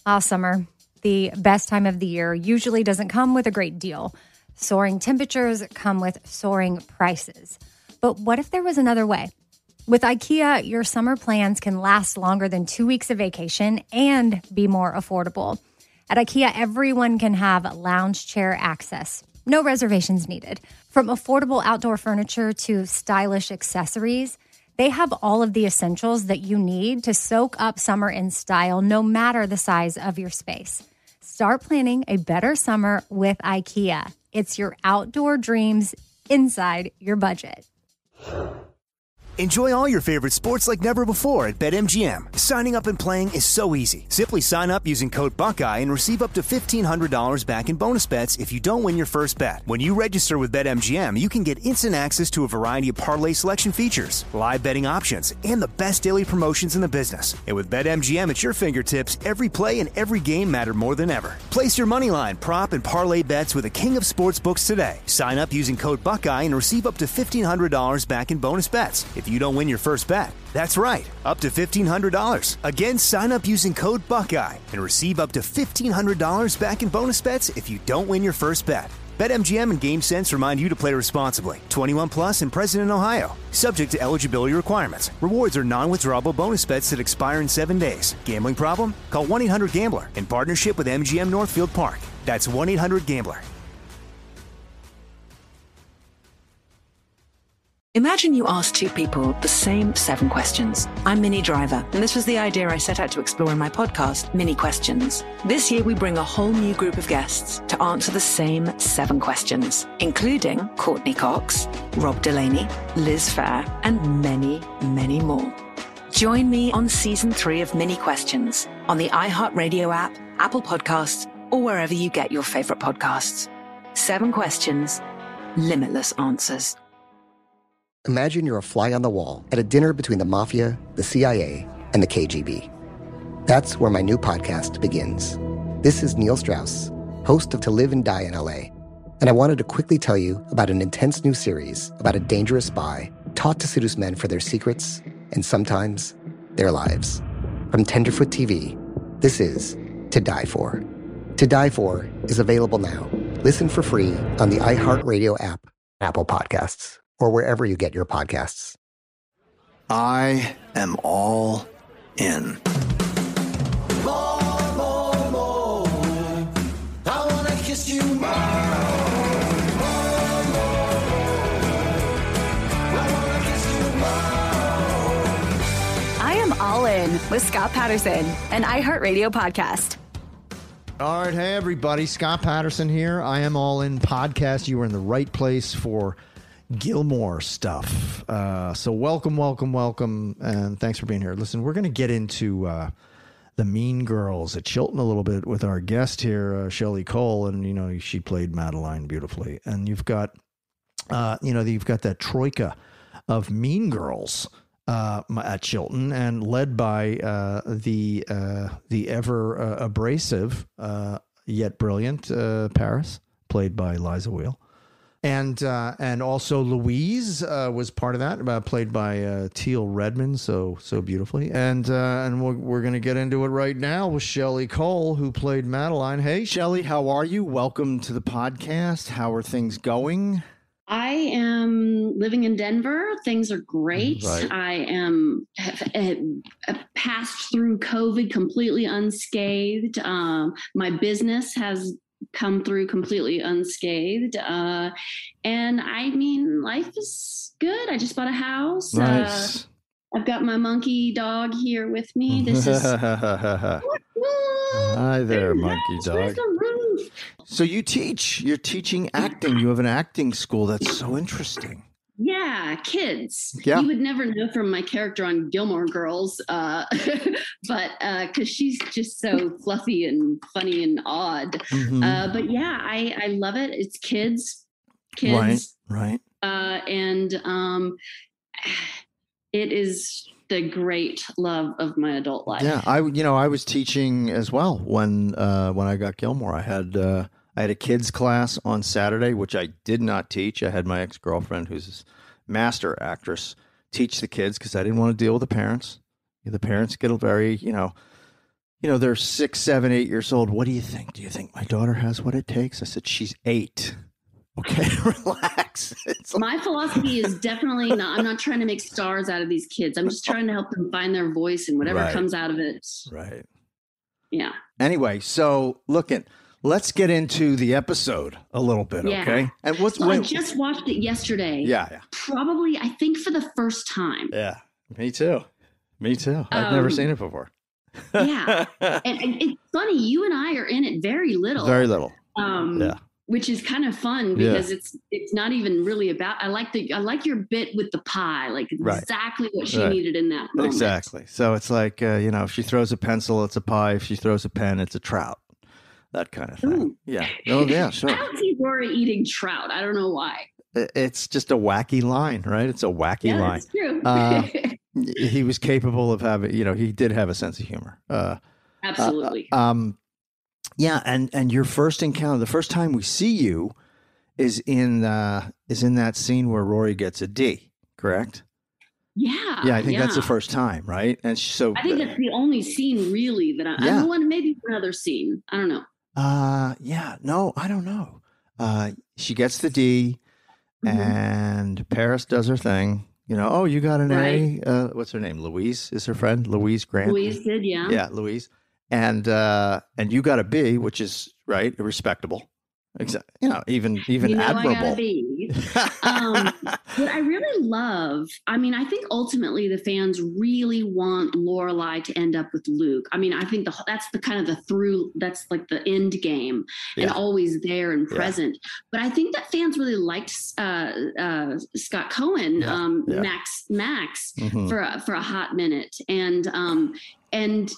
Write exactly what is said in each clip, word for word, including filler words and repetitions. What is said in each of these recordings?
Ah, summer, the best time of the year, usually doesn't come with a great deal. Soaring temperatures come with soaring prices. But what if there was another way? With IKEA, your summer plans can last longer than two weeks of vacation and be more affordable. At IKEA, everyone can have lounge chair access. No reservations needed. From affordable outdoor furniture to stylish accessories, they have all of the essentials that you need to soak up summer in style, no matter the size of your space. Start planning a better summer with IKEA. It's your outdoor dreams inside your budget. Enjoy all your favorite sports like never before at BetMGM. Signing up and playing is so easy. Simply sign up using code Buckeye and receive up to fifteen hundred dollars back in bonus bets if you don't win your first bet. When you register with BetMGM, you can get instant access to a variety of parlay selection features, live betting options, and the best daily promotions in the business. And with BetMGM at your fingertips, every play and every game matter more than ever. Place your moneyline, prop, and parlay bets with the king of sportsbooks today. Sign up using code Buckeye and receive up to fifteen hundred dollars back in bonus bets if you don't win your first bet. That's right, up to fifteen hundred dollars. Again, sign up using code Buckeye and receive up to fifteen hundred dollars back in bonus bets if you don't win your first bet. BetMGM and GameSense remind you to play responsibly. twenty-one plus and present in Ohio. Subject to eligibility requirements. Rewards are non-withdrawable bonus bets that expire in seven days. Gambling problem? Call one eight hundred gambler in partnership with M G M Northfield Park. That's one eight hundred gambler. Imagine you ask two people the same seven questions. I'm Minnie Driver, and this was the idea I set out to explore in my podcast, Minnie Questions. This year, we bring a whole new group of guests to answer the same seven questions, including Courtney Cox, Rob Delaney, Liz Phair, and many, many more. Join me on season three of Minnie Questions on the iHeartRadio app, Apple Podcasts, or wherever you get your favorite podcasts. Seven questions, limitless answers. Imagine you're a fly on the wall at a dinner between the mafia, the C I A, and the K G B. That's where my new podcast begins. This is Neil Strauss, host of To Live and Die in L A, and I wanted to quickly tell you about an intense new series about a dangerous spy taught to seduce men for their secrets and sometimes their lives. From Tenderfoot T V, this is To Die For. To Die For is available now. Listen for free on the iHeartRadio app, Apple Podcasts, or wherever you get your podcasts. I am all in. More, more, more. I want to kiss you more. More, more, more. I want to kiss you more. I am all in with Scott Patterson, an iHeartRadio podcast. All right, hey everybody, Scott Patterson here. I am all in podcast. You are in the right place for Gilmore stuff. Uh, so welcome, welcome, welcome, and thanks for being here. Listen, we're going to get into uh, the Mean Girls at Chilton a little bit with our guest here, uh, Shelley Cole, and you know she played Madeline beautifully. And you've got, uh, you know, you've got that troika of Mean Girls uh, at Chilton, and led by uh, the uh, the ever uh, abrasive uh, yet brilliant uh, Paris, played by Liza Wheel. And uh, and also Louise uh, was part of that, uh, played by uh, Teal Redmond, so so beautifully. And uh, and we're, we're going to get into it right now with Shelley Cole, who played Madeline. Hey, Shelley, how are you? Welcome to the podcast. How are things going? I am living in Denver. Things are great. Right. I am have, have passed through COVID completely unscathed. Um, my business has come through completely unscathed. Uh, and I mean, life is good. I just bought a house. Nice. Uh, I've got my monkey dog here with me. This is Hi there, monkey dog. So you teach, you're teaching acting. You have an acting school. That's so interesting. Yeah, kids. Yeah. You would never know from my character on Gilmore Girls, uh, but because uh, she's just so fluffy and funny and odd. Mm-hmm. Uh, but yeah, I, I love it. It's kids, kids, right, right, uh, and um, it is the great love of my adult life. Yeah, I you know I was teaching as well when uh, when I got Gilmore. I had uh, I had a kids class on Saturday, which I did not teach. I had my ex-girlfriend, who's a master actress, teach the kids because I didn't want to deal with the parents. The parents get very, you know, you know, they're six, seven, eight years old. What do you think? Do you think my daughter has what it takes? I said, she's eight. Okay, relax. It's My philosophy is definitely not, I'm not trying to make stars out of these kids. I'm just trying to help them find their voice and whatever Right. comes out of it. right. Yeah. Anyway, so look at, let's get into the episode a little bit, Yeah. okay? And what's So I when, just watched it yesterday. yeah, yeah, Probably, I think for the first time. yeah. Me too. Me too. I've never Um, seen it before. Yeah. and, and it's funny, you and I are in it very little. Very little. Um, Yeah. Which is kind of fun because it's it's not even really about. I like the I like your bit with the pie, like Right. exactly what she Right. needed in that moment. Exactly. So it's like, uh, you know, if she throws a pencil, it's a pie. If she throws a pen, it's a trout. That kind of thing. Ooh. Yeah. Oh, yeah, sure. I don't see Rory eating trout. I don't know why. I- It's just a wacky line, right? It's a wacky Yeah, line. that's true. Uh, He was capable of having, you know, he did have a sense of humor. Uh, Absolutely. Uh, um, yeah, and and your first encounter, the first time we see you, is in uh, is in that scene where Rory gets a D, correct? yeah. Yeah, I think that's the yeah. first time, right? And so, I think that's the only scene really that I. Yeah. I don't want maybe another scene. I don't know. uh, yeah, no, I don't know. Uh, she gets the D, Mhm. and Paris does her thing. You know, oh, you got an Right. A. Uh, what's her name? Louise is her friend. Louise Grant. Louise did, yeah. Yeah, Louise. And uh, and you got a B, which is right, respectable. Exactly. You know, even even you know admirable. I gotta be. Um, what I really love, I mean, I think ultimately the fans really want Lorelai to end up with Luke. I mean, I think the that's the kind of the through that's like the end game and Yeah. always there and Yeah. present. But I think that fans really liked uh, uh, Scott Cohen, Yeah. um, Yeah. Max Max Mhm. for a, for a hot minute, and um, and.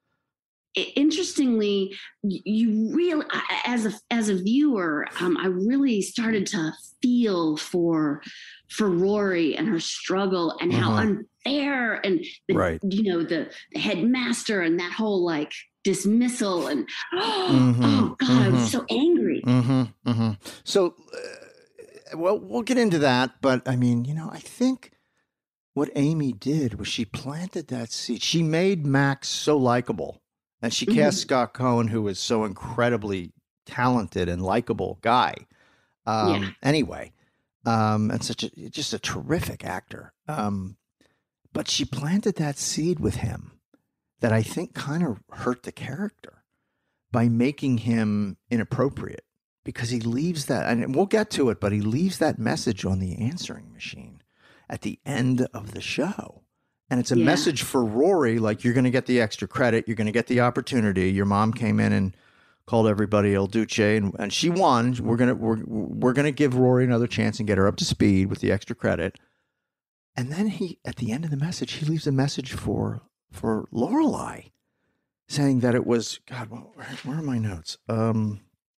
I- Interestingly, y- you really, I- as a as a viewer, um, I really started to feel for for Rory and her struggle and how Uh-huh. unfair and the, Right. you know the, the headmaster and that whole like dismissal and oh, Mhm, god, I mhm. was so angry. Mm-hmm, mm-hmm. So, uh, well, we'll get into that. But I mean, you know, I think what Amy did was she planted that seed. She made Max so likable. And she cast Mhm. Scott Cohen, who is so incredibly talented and likable guy. Um, Yeah. Anyway, um, and such a just a terrific actor. Um, but she planted that seed with him that I think kind of hurt the character by making him inappropriate because he leaves that, and we'll get to it, but he leaves that message on the answering machine at the end of the show. And it's a Yeah. message for Rory, like you're going to get the extra credit. You're going to get the opportunity. Your mom came in and called everybody El Duce and, and she won. We're going to, we're, we're going to give Rory another chance and get her up to speed with the extra credit. And then he, at the end of the message, he leaves a message for, for Lorelai saying that it was, God, well, where, where are my notes? Um,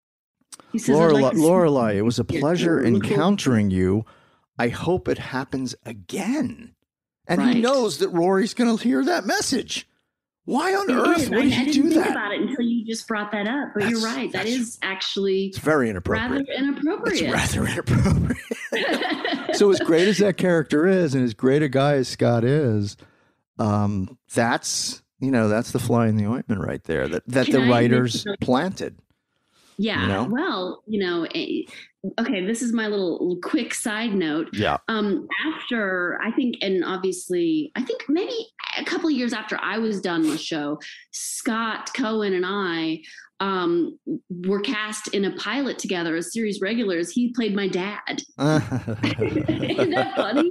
He says, "I'd Lorelai, like to see- Lorelai, it was a Yeah, pleasure look over- encountering you. I hope it happens again. And he Right. knows that Rory's going to hear that message. Why on It earth is. would I, he I didn't do think that? about it until you just brought that up. But you're That's- right. That that's- is actually It's very inappropriate. rather inappropriate. It's rather inappropriate. So as great as that character is, and as great a guy as Scott is, um, that's you know that's the fly in the ointment right there. That that Can the I writers make- planted. Yeah. You know? Well, you know, eh, okay, this is my little quick side note. Yeah. Um, after I think, and obviously, I think maybe a couple of years after I was done with the show, Scott Cohen and I um, were cast in a pilot together as series regulars. He played my dad. Isn't that funny?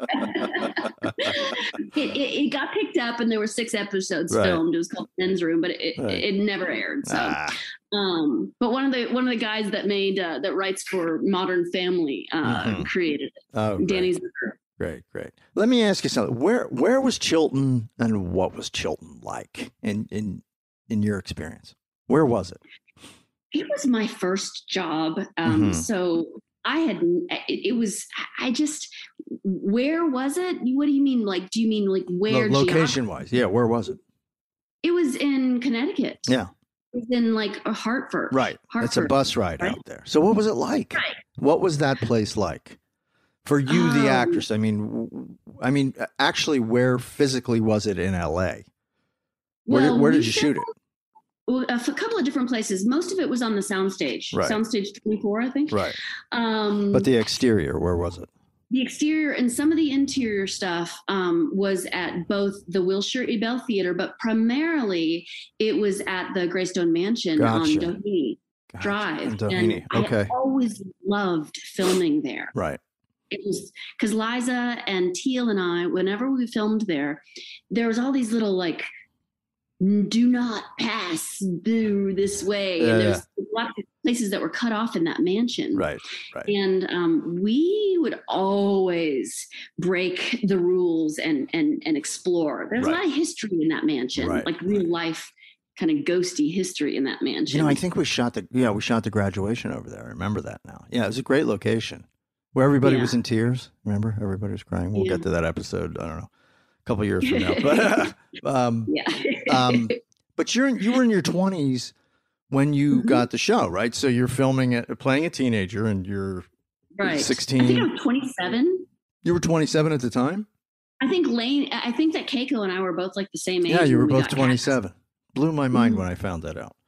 it, it, it got picked up, and there were six episodes Right. filmed. It was called Men's Room, but it, Right. it, it never aired. So. Ah. Um, but one of the one of the guys that made uh, that writes for Modern Family uh, Mhm. created it. Oh, great. Danny Zucker. Great, great. Let me ask you something. Where where was Chilton, and what was Chilton like in in in your experience? Where was it? It was my first job, um, Mhm. so I had it, it was I just where was it? What do you mean? Like, do you mean like where? Lo- location wise, yeah. Where was it? It was in Connecticut. Yeah, It was in like a Hartford. right. It's a Hartford. bus ride right? out there. So what was it like? Right. What was that place like for you, the Um, actress? I mean, w- I mean, actually, where physically was it in L A? Where Well, did, where we did you shoot it? Well, a f- couple of different places. Most of it was on the soundstage, Right. soundstage twenty-four, I think. Right. Um, But the exterior, where was it? the exterior and some of the interior stuff um, was at both the Wilshire Ebell Theater, but primarily it was at the Greystone Mansion Gotcha. on Doheny Gotcha. Drive. On Doheny. And Okay. I always loved filming there. Right. It was because Liza and Teal and I, whenever we filmed there, there was all these little like, do not pass through this way. Yeah, and there's lots of places that were cut off in that mansion. Right. Right. And um, we would always break the rules and and and explore. There's Right. a lot of history in that mansion, Right. like real life kind of ghosty history in that mansion. You know, I think we shot the yeah we shot the graduation over there. I remember that now. Yeah, it was a great location where everybody Yeah. was in tears. Remember, everybody was crying. We'll Yeah. get to that episode. I don't know, a couple of years from now. But um, yeah. um, but you're in, you were in your twenties when you Mhm. got the show, right? So you're filming it, playing a teenager, and you're right. sixteen. I think I'm twenty-seven. You were twenty-seven at the time. I think Lane. I think that Keiko and I were both like the same age. Yeah, you were when we both got twenty-seven. Blew my mind Mhm. when I found that out.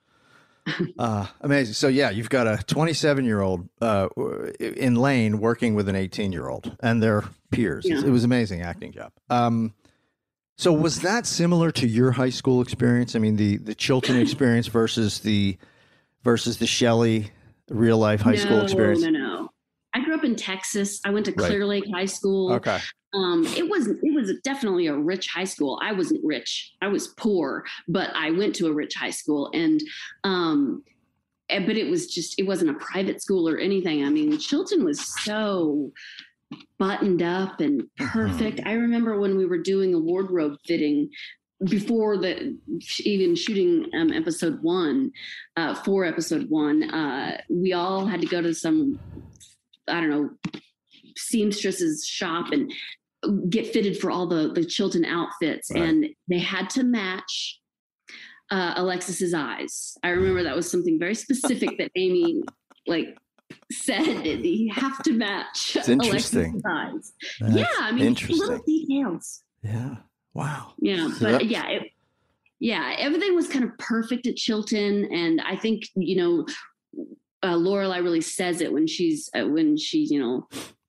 Uh, amazing. So yeah, you've got a twenty-seven year old uh, in Lane working with an eighteen year old and their peers. Yeah. It was amazing acting job. Um, so was that similar to your high school experience? I mean, the the Chilton experience versus the versus the Shelley real life high no, school experience. No, no. I grew up in Texas. I went to Right. Clear Lake High School. Okay. Um, it was it was definitely a rich high school. I wasn't rich. I was poor, but I went to a rich high school, and um, eh, but it was just it wasn't a private school or anything. I mean, Chilton was so buttoned up and perfect. I remember when we were doing a wardrobe fitting before the even shooting um, episode one, uh, for episode one, uh, we all had to go to some, I don't know, seamstress's shop and get fitted for all the the Chilton outfits, Right. and they had to match uh, Alexis's eyes. I remember that was something very specific that Amy like said. You have to match It's interesting. Alexis's eyes. That's yeah, I mean, interesting. little details. Yeah. Wow. Yeah, So but that- yeah, it, yeah, everything was kind of perfect at Chilton, and I think you know, uh, Lorelai really says it when she's uh, when she's you know,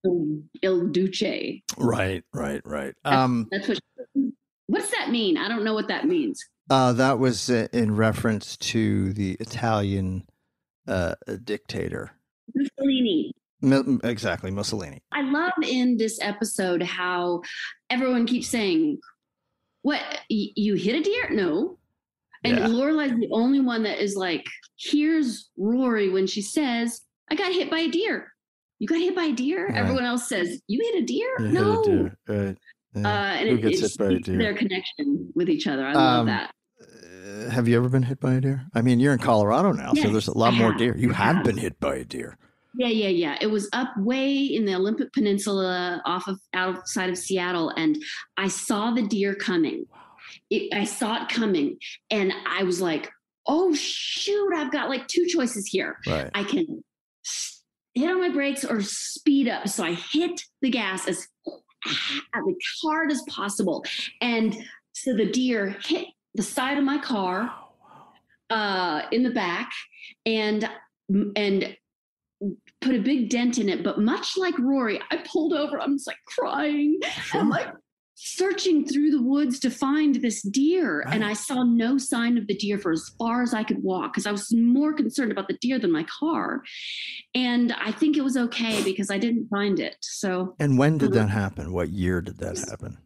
Il Duce. Right. Right. Right. That's, Um, that's what. She, what does that mean? I don't know what that means. Uh, that was uh, in reference to the Italian uh, dictator. Mussolini. Mi- exactly, Mussolini. I love in this episode how everyone keeps saying, "What y- you hit a deer?" No, and Yeah. Lorelai's the only one that is like, "Here's Rory when she says, I got hit by a deer. You got hit by a deer." Right. Everyone else says, "You hit a deer?" You hit a No. deer, right. Yeah. Uh, and Who it, gets it hit by a speaks to deer? their connection with each other. I love Um, that. Uh, have you ever been hit by a deer? I mean, you're in Colorado now, so Yes, there's a lot I more have. deer. You I have have. been hit by a deer. Yeah, yeah, yeah. It was up way in the Olympic Peninsula, off of outside of Seattle, and I saw the deer coming. It, I saw it coming, and I was like, "Oh shoot! I've got like two choices here. Right. I can s- hit on my brakes or speed up." So I hit the gas as as hard as possible, and so the deer hit the side of my car, uh, in the back, and and. put a big dent in it. But much like Rory, I pulled over. I'm just like crying. Sure. I'm like searching through the woods to find this deer. Right. And I saw no sign of the deer for as far as I could walk because I was more concerned about the deer than my car. And I think it was okay because I didn't find it. So, And when did that happen? What year did that happen?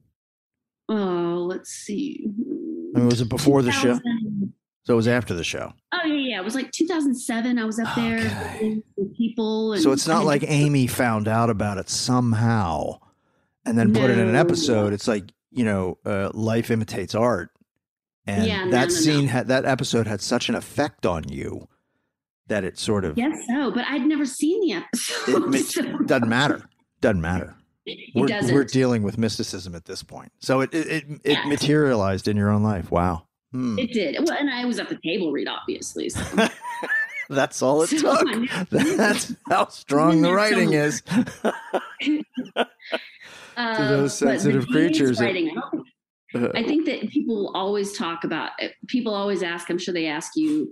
oh, let's see. I mean, was it before the show? two thousand So it was after the show. Oh, yeah, yeah. It was like two thousand seven. I was up there Okay. with people. And So it's I not had like to- Amy found out about it somehow and then put it in an No. episode. It's like, you know, uh, life imitates art. And Yeah, no, that no, no. scene had that episode had such an effect on you that it sort of Yes, so, but I'd never seen the it, episode. it so- doesn't matter. Doesn't matter. It We're, doesn't. we're dealing with mysticism at this point. So it it, it, it Yeah. materialized in your own life. Wow. Hmm. It did. Well, and I was at the table read, obviously. So. That's all it So took. I know. That's how strong In the there writing somewhere. is. Uh, those but the sensitive genius creatures, it- Writing, I don't think I think that people always talk about, people always ask, I'm sure they ask you,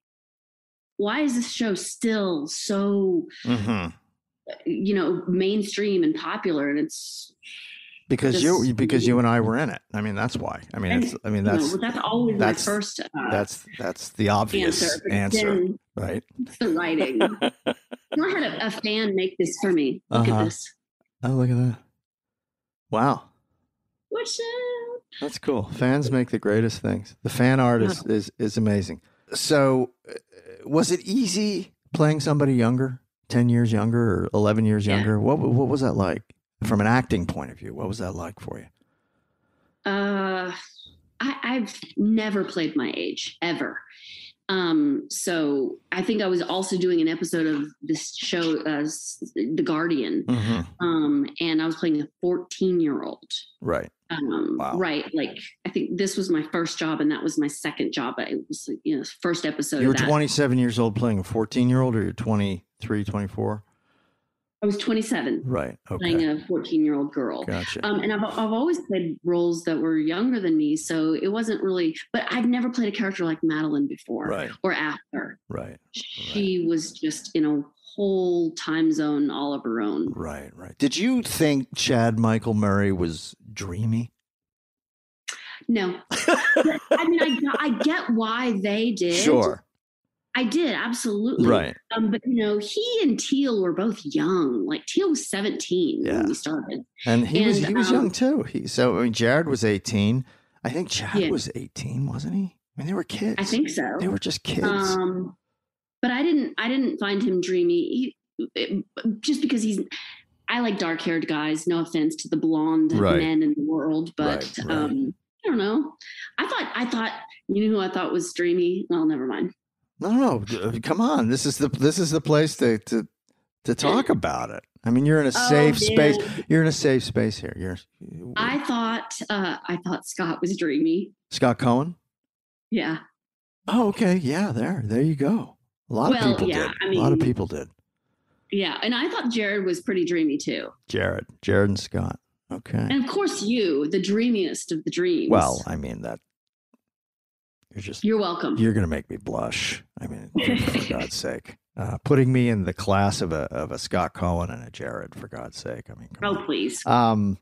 why is this show still so, mm-hmm. you know, mainstream and popular? And it's because just, you, because you and I were in it. I mean, that's why. I mean, and, it's, I mean, that's, you know, that's always that's, my first, uh, that's, that's the obvious answer, answer right? It's the writing. I had a, a fan make this for me. Look uh-huh. at this. Oh, look at that. Wow. What's up? That's cool. Fans make the greatest things. The fan art is, is, is amazing. So uh, was it easy playing somebody younger, ten years younger or eleven years yeah. younger? What what was that like from an acting point of view? What was that like for you? Uh, I, I've never played my age ever. Um, so I think I was also doing an episode of this show, uh, The Guardian. Mm-hmm. Um, and I was playing a fourteen year old. Right. Um, wow. right. Like, I think this was my first job and that was my second job. It was, you know, first episode. You were of that. twenty-seven years old playing a fourteen year old, or you're twenty-three, twenty-four? I was twenty-seven. Right. Okay. Playing a fourteen year old girl. Gotcha. Um, and I've, I've always played roles that were younger than me. So it wasn't really, but I've never played a character like Madeline before right. or after. Right. She right. was just in a whole time zone all of her own. Right. Right. Did you think Chad Michael Murray was dreamy? No. I mean, I, I get why they did. Sure. I did, absolutely. Right. Um, but, you know, he and Teal were both young. Like, Teal was seventeen yeah. when we started. And he and, was he was um, young, too. He So, I mean, Jared was eighteen. I think Chad yeah. was eighteen, wasn't he? I mean, they were kids. I think so. They were just kids. Um, but I didn't, I didn't find him dreamy. He, it, just because he's, I like dark-haired guys. No offense to the blonde right. men in the world. But, right, right. um, I don't know. I thought, I thought, you know who I thought was dreamy? Well, never mind. No, no, come on. This is the this is the place to to, to talk about it. I mean, you're in a oh, safe man. space. You're in a safe space here. You're. I thought uh, I thought Scott was dreamy. Scott Cohen? Yeah. Oh, okay. Yeah, there. There you go. A lot well, of people yeah, did. I mean, a lot of people did. Yeah, and I thought Jared was pretty dreamy too. Jared. Jared and Scott. Okay. And of course you, the dreamiest of the dreams. Well, I mean that. You're just. You're welcome. You're going to make me blush. I mean, for God's sake, uh, putting me in the class of a of a Scott Cohen and a Jared. For God's sake, I mean. Oh, on. please. Um.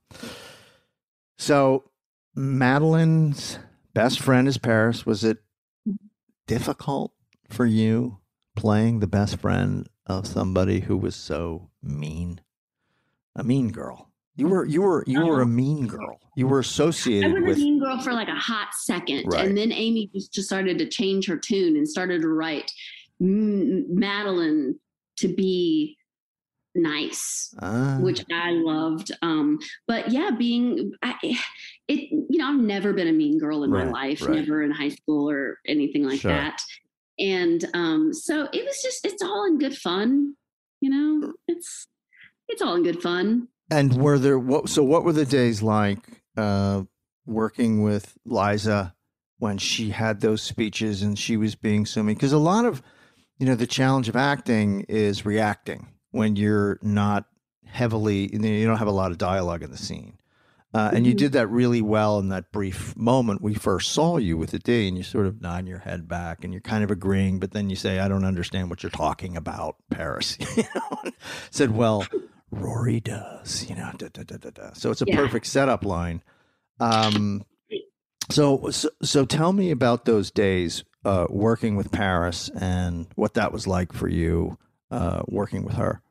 So, Madeline's best friend is Paris. Was it difficult for you playing the best friend of somebody who was so mean? A mean girl. You were you were you were a mean girl. You were associated I was with a mean girl for like a hot second, right. and then Amy just, just started to change her tune and started to write M- Madeline to be nice, ah. which I loved. Um, but yeah, being I, it, you know, I've never been a mean girl in right, my life, right. never in high school or anything like sure. that. And um, so it was just it's all in good fun, you know. It's it's all in good fun. And were there what? So what were the days like uh, working with Liza when she had those speeches and she was being so mean? Because a lot of, you know, the challenge of acting is reacting when you're not heavily, you don't have a lot of dialogue in the scene. Uh, and you did that really well in that brief moment we first saw you with the D, and you sort of nod your head back and you're kind of agreeing, but then you say, I don't understand what you're talking about, Paris. You know? Said, well, Rory does, you know, da, da, da, da, da. So it's a yeah. perfect setup line. Um, so, so, so tell me about those days uh, working with Paris and what that was like for you uh, working with her.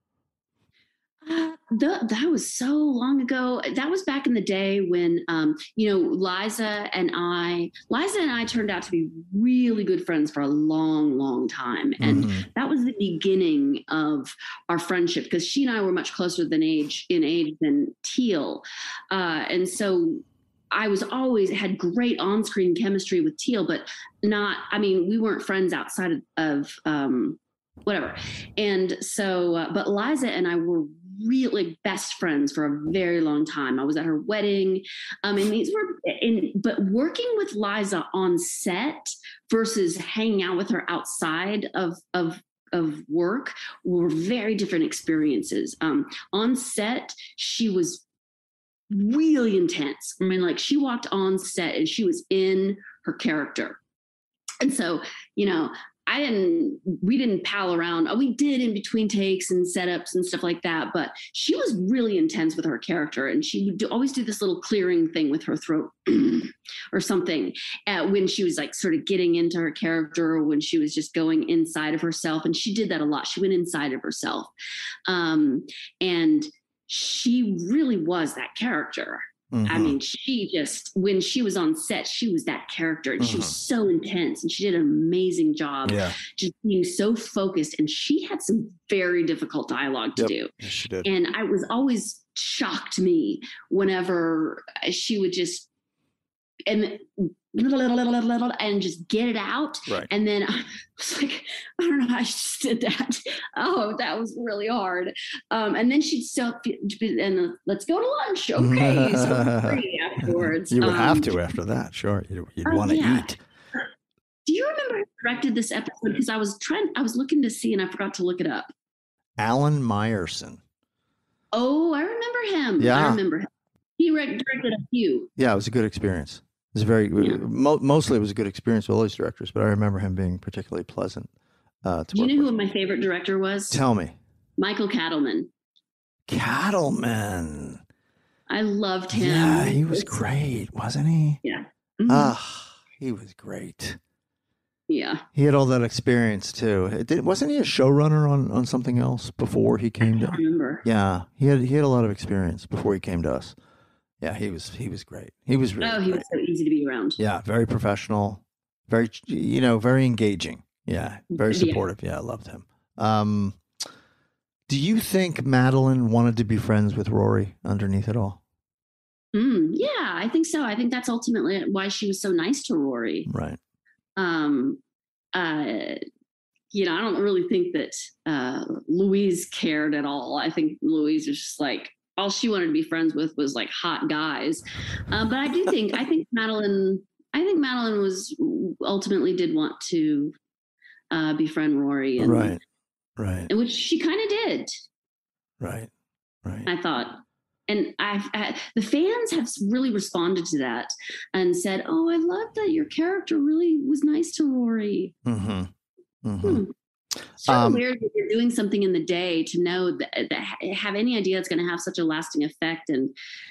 Uh, the, that was so long ago. That was back in the day when, um, you know, Liza and I, Liza and I turned out to be really good friends for a long, long time. And mm-hmm. that was the beginning of our friendship because she and I were much closer than age in age than Teal. Uh, and so I was always had great on-screen chemistry with Teal, but not, I mean, we weren't friends outside of, of um, whatever. And so, uh, but Liza and I were really best friends for a very long time. I was at her wedding. Um, and these were, in, but working with Liza on set versus hanging out with her outside of, of, of work were very different experiences. Um, on set, she was really intense. I mean, like she walked on set and she was in her character. And so, you know, I didn't, we didn't pal around. Oh, we did in between takes and setups and stuff like that. But she was really intense with her character. And she would do, always do this little clearing thing with her throat or something uh, when she was like sort of getting into her character, or when she was just going inside of herself. And she did that a lot. She went inside of herself. Um, and she really was that character. Mm-hmm. I mean, she just, when she was on set, she was that character, and mm-hmm. she was so intense, and she did an amazing job yeah. just being so focused. And she had some very difficult dialogue to yep. do. Yes, she did. And I was always shocked me whenever she would just, and and just get it out. Right. And then I was like, I don't know how she just did that. Oh, that was really hard. Um, and then she'd still, and uh, let's go to lunch. Okay. So free afterwards. You would um, have to after that. Sure. You'd, you'd uh, want to yeah. eat. Do you remember who directed this episode? Because I was trying, I was looking to see and I forgot to look it up. Alan Meyerson. Oh, I remember him. Yeah. I remember him. He directed a few. Yeah, it was a good experience. It was very, yeah. mo- mostly it was a good experience with all these directors, but I remember him being particularly pleasant. Uh, to Do you work know with. who my favorite director was? Tell me. Michael Cattleman. Cattleman. I loved him. Yeah, he was great, wasn't he? Yeah. Mm-hmm. Ah, he was great. Yeah. He had all that experience too. It did, wasn't he a showrunner on, on something else before he came to? I remember. Yeah, he had he had a lot of experience before he came to us. Yeah, he was he was great. He was really Oh, he great. was so easy to be around. Yeah, very professional, very you know, very engaging. Yeah, very supportive. Yeah, yeah I loved him. Um, do you think Madeline wanted to be friends with Rory underneath it all? Mm, yeah, I think so. I think that's ultimately why she was so nice to Rory. Right. Um, uh, you know, I don't really think that uh, Louise cared at all. I think Louise was just like, all she wanted to be friends with was like hot guys. Uh, but I do think, I think Madeline, I think Madeline was ultimately did want to uh, befriend Rory. And, right. Right. And which she kind of did. Right. Right. I thought. And I've, I, the fans have really responded to that and said, oh, I love that your character really was nice to Rory. Mm-hmm. Mm-hmm. Hmm. It's so Um, weird that you're doing something in the day to know that, that have any idea it's going to have such a lasting effect. And,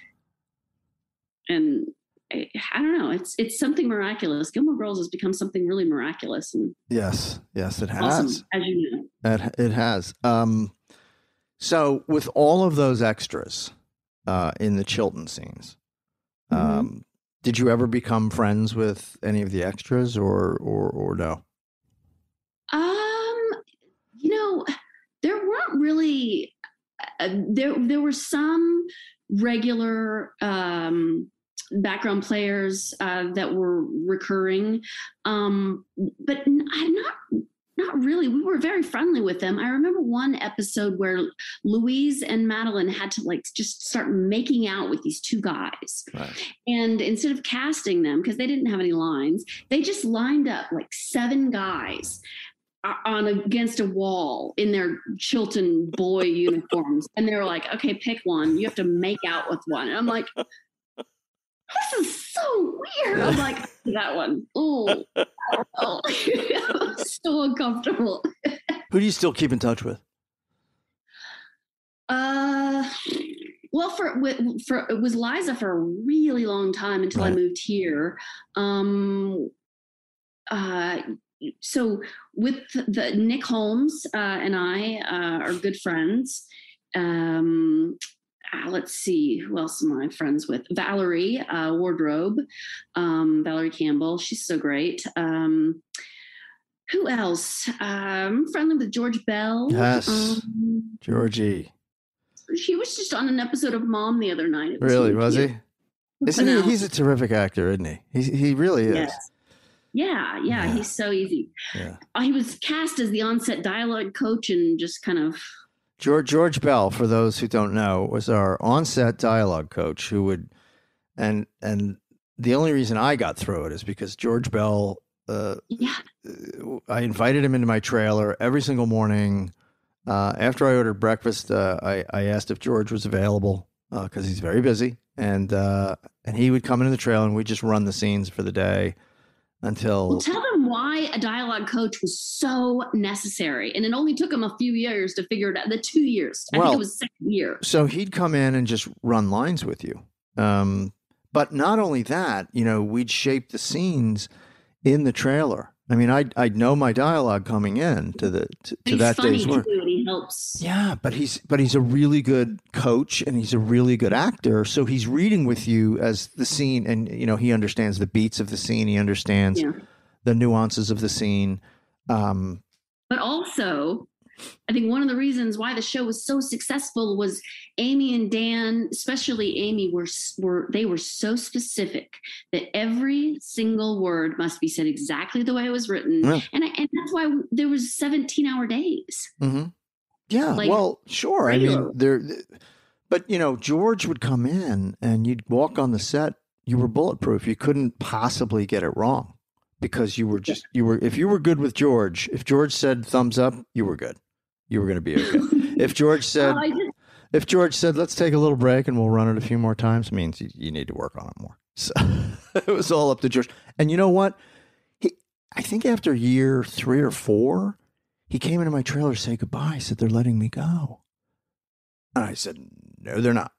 and I, I don't know, it's, it's something miraculous. Gilmore Girls has become something really miraculous. And Yes. Yes, it has. awesome, as you know. It, it has. Um, so with all of those extras uh, in the Chilton scenes, um, Mm-hmm. did you ever become friends with any of the extras or, or, or no? Um, you know, there weren't really, uh, there, there were some regular, um, background players, uh, that were recurring. Um, but n- I'm not, not really. We were very friendly with them. I remember one episode where Louise and Madeline had to like just start making out with these two guys. Right. And instead of casting them, because they didn't have any lines, they just lined up like seven guys on against a wall in their Chilton boy uniforms. And they were like, okay, pick one. You have to make out with one. And I'm like, this is so weird. I'm like, that one. Oh, oh. So uncomfortable. Who do you still keep in touch with? Uh, well, for for it was Liza for a really long time until Right. I moved here. Um, uh, so with the Nick Holmes uh, and I uh, are good friends. Um, uh, let's see, who else am I friends with? Valerie uh, Wardrobe, um, Valerie Campbell. She's so great. Um, who else? I'm friendly with George Bell. Yes. Um, Georgie. She was just on an episode of Mom the other night. It Really, really was cute. he? Isn't he? He's a terrific actor, isn't he? He, he really is. Yes. Yeah, yeah, Yeah. he's so easy. Yeah. Uh, he was cast as the on-set dialogue coach and just kind of, George George Bell, for those who don't know, was our on-set dialogue coach who would, and and the only reason I got through it is because George Bell. Uh, yeah, I invited him into my trailer every single morning. Uh, after I ordered breakfast, uh, I I asked if George was available because he's very busy and uh, and he would come into the trailer, and we'd just run the scenes for the day until. Well, tell them why a dialogue coach was so necessary, and it only took him a few years to figure it out. The two years, I well, think it was the second year. So he'd come in and just run lines with you. Um, but not only that, you know, we'd shape the scenes in the trailer. I mean, I'd, I'd know my dialogue coming in to the to, to that funny day's work. Too, and he helps. Yeah, but he's but he's a really good coach, and he's a really good actor. So he's reading with you as the scene, and you know he understands the beats of the scene. He understands Yeah. the nuances of the scene. Um, But also, I think one of the reasons why the show was so successful was Amy and Dan, especially Amy, were were they were so specific that every single word must be said exactly the way it was written, Yeah. and and that's why there was seventeen hour days. Mm-hmm. Yeah, Like, well, sure. I regular. mean, there, but you know, George would come in, and you'd walk on the set. You were bulletproof. You couldn't possibly get it wrong because you were just you were. If you were good with George, if George said thumbs up, you were good. You were going to be okay. If George said, Oh, I just- if George said, let's take a little break and we'll run it a few more times, means you, you need to work on it more. So it was all up to George. And you know what? He, I think after year three or four, he came into my trailer to say goodbye. He said, they're letting me go. And I said, no, they're not.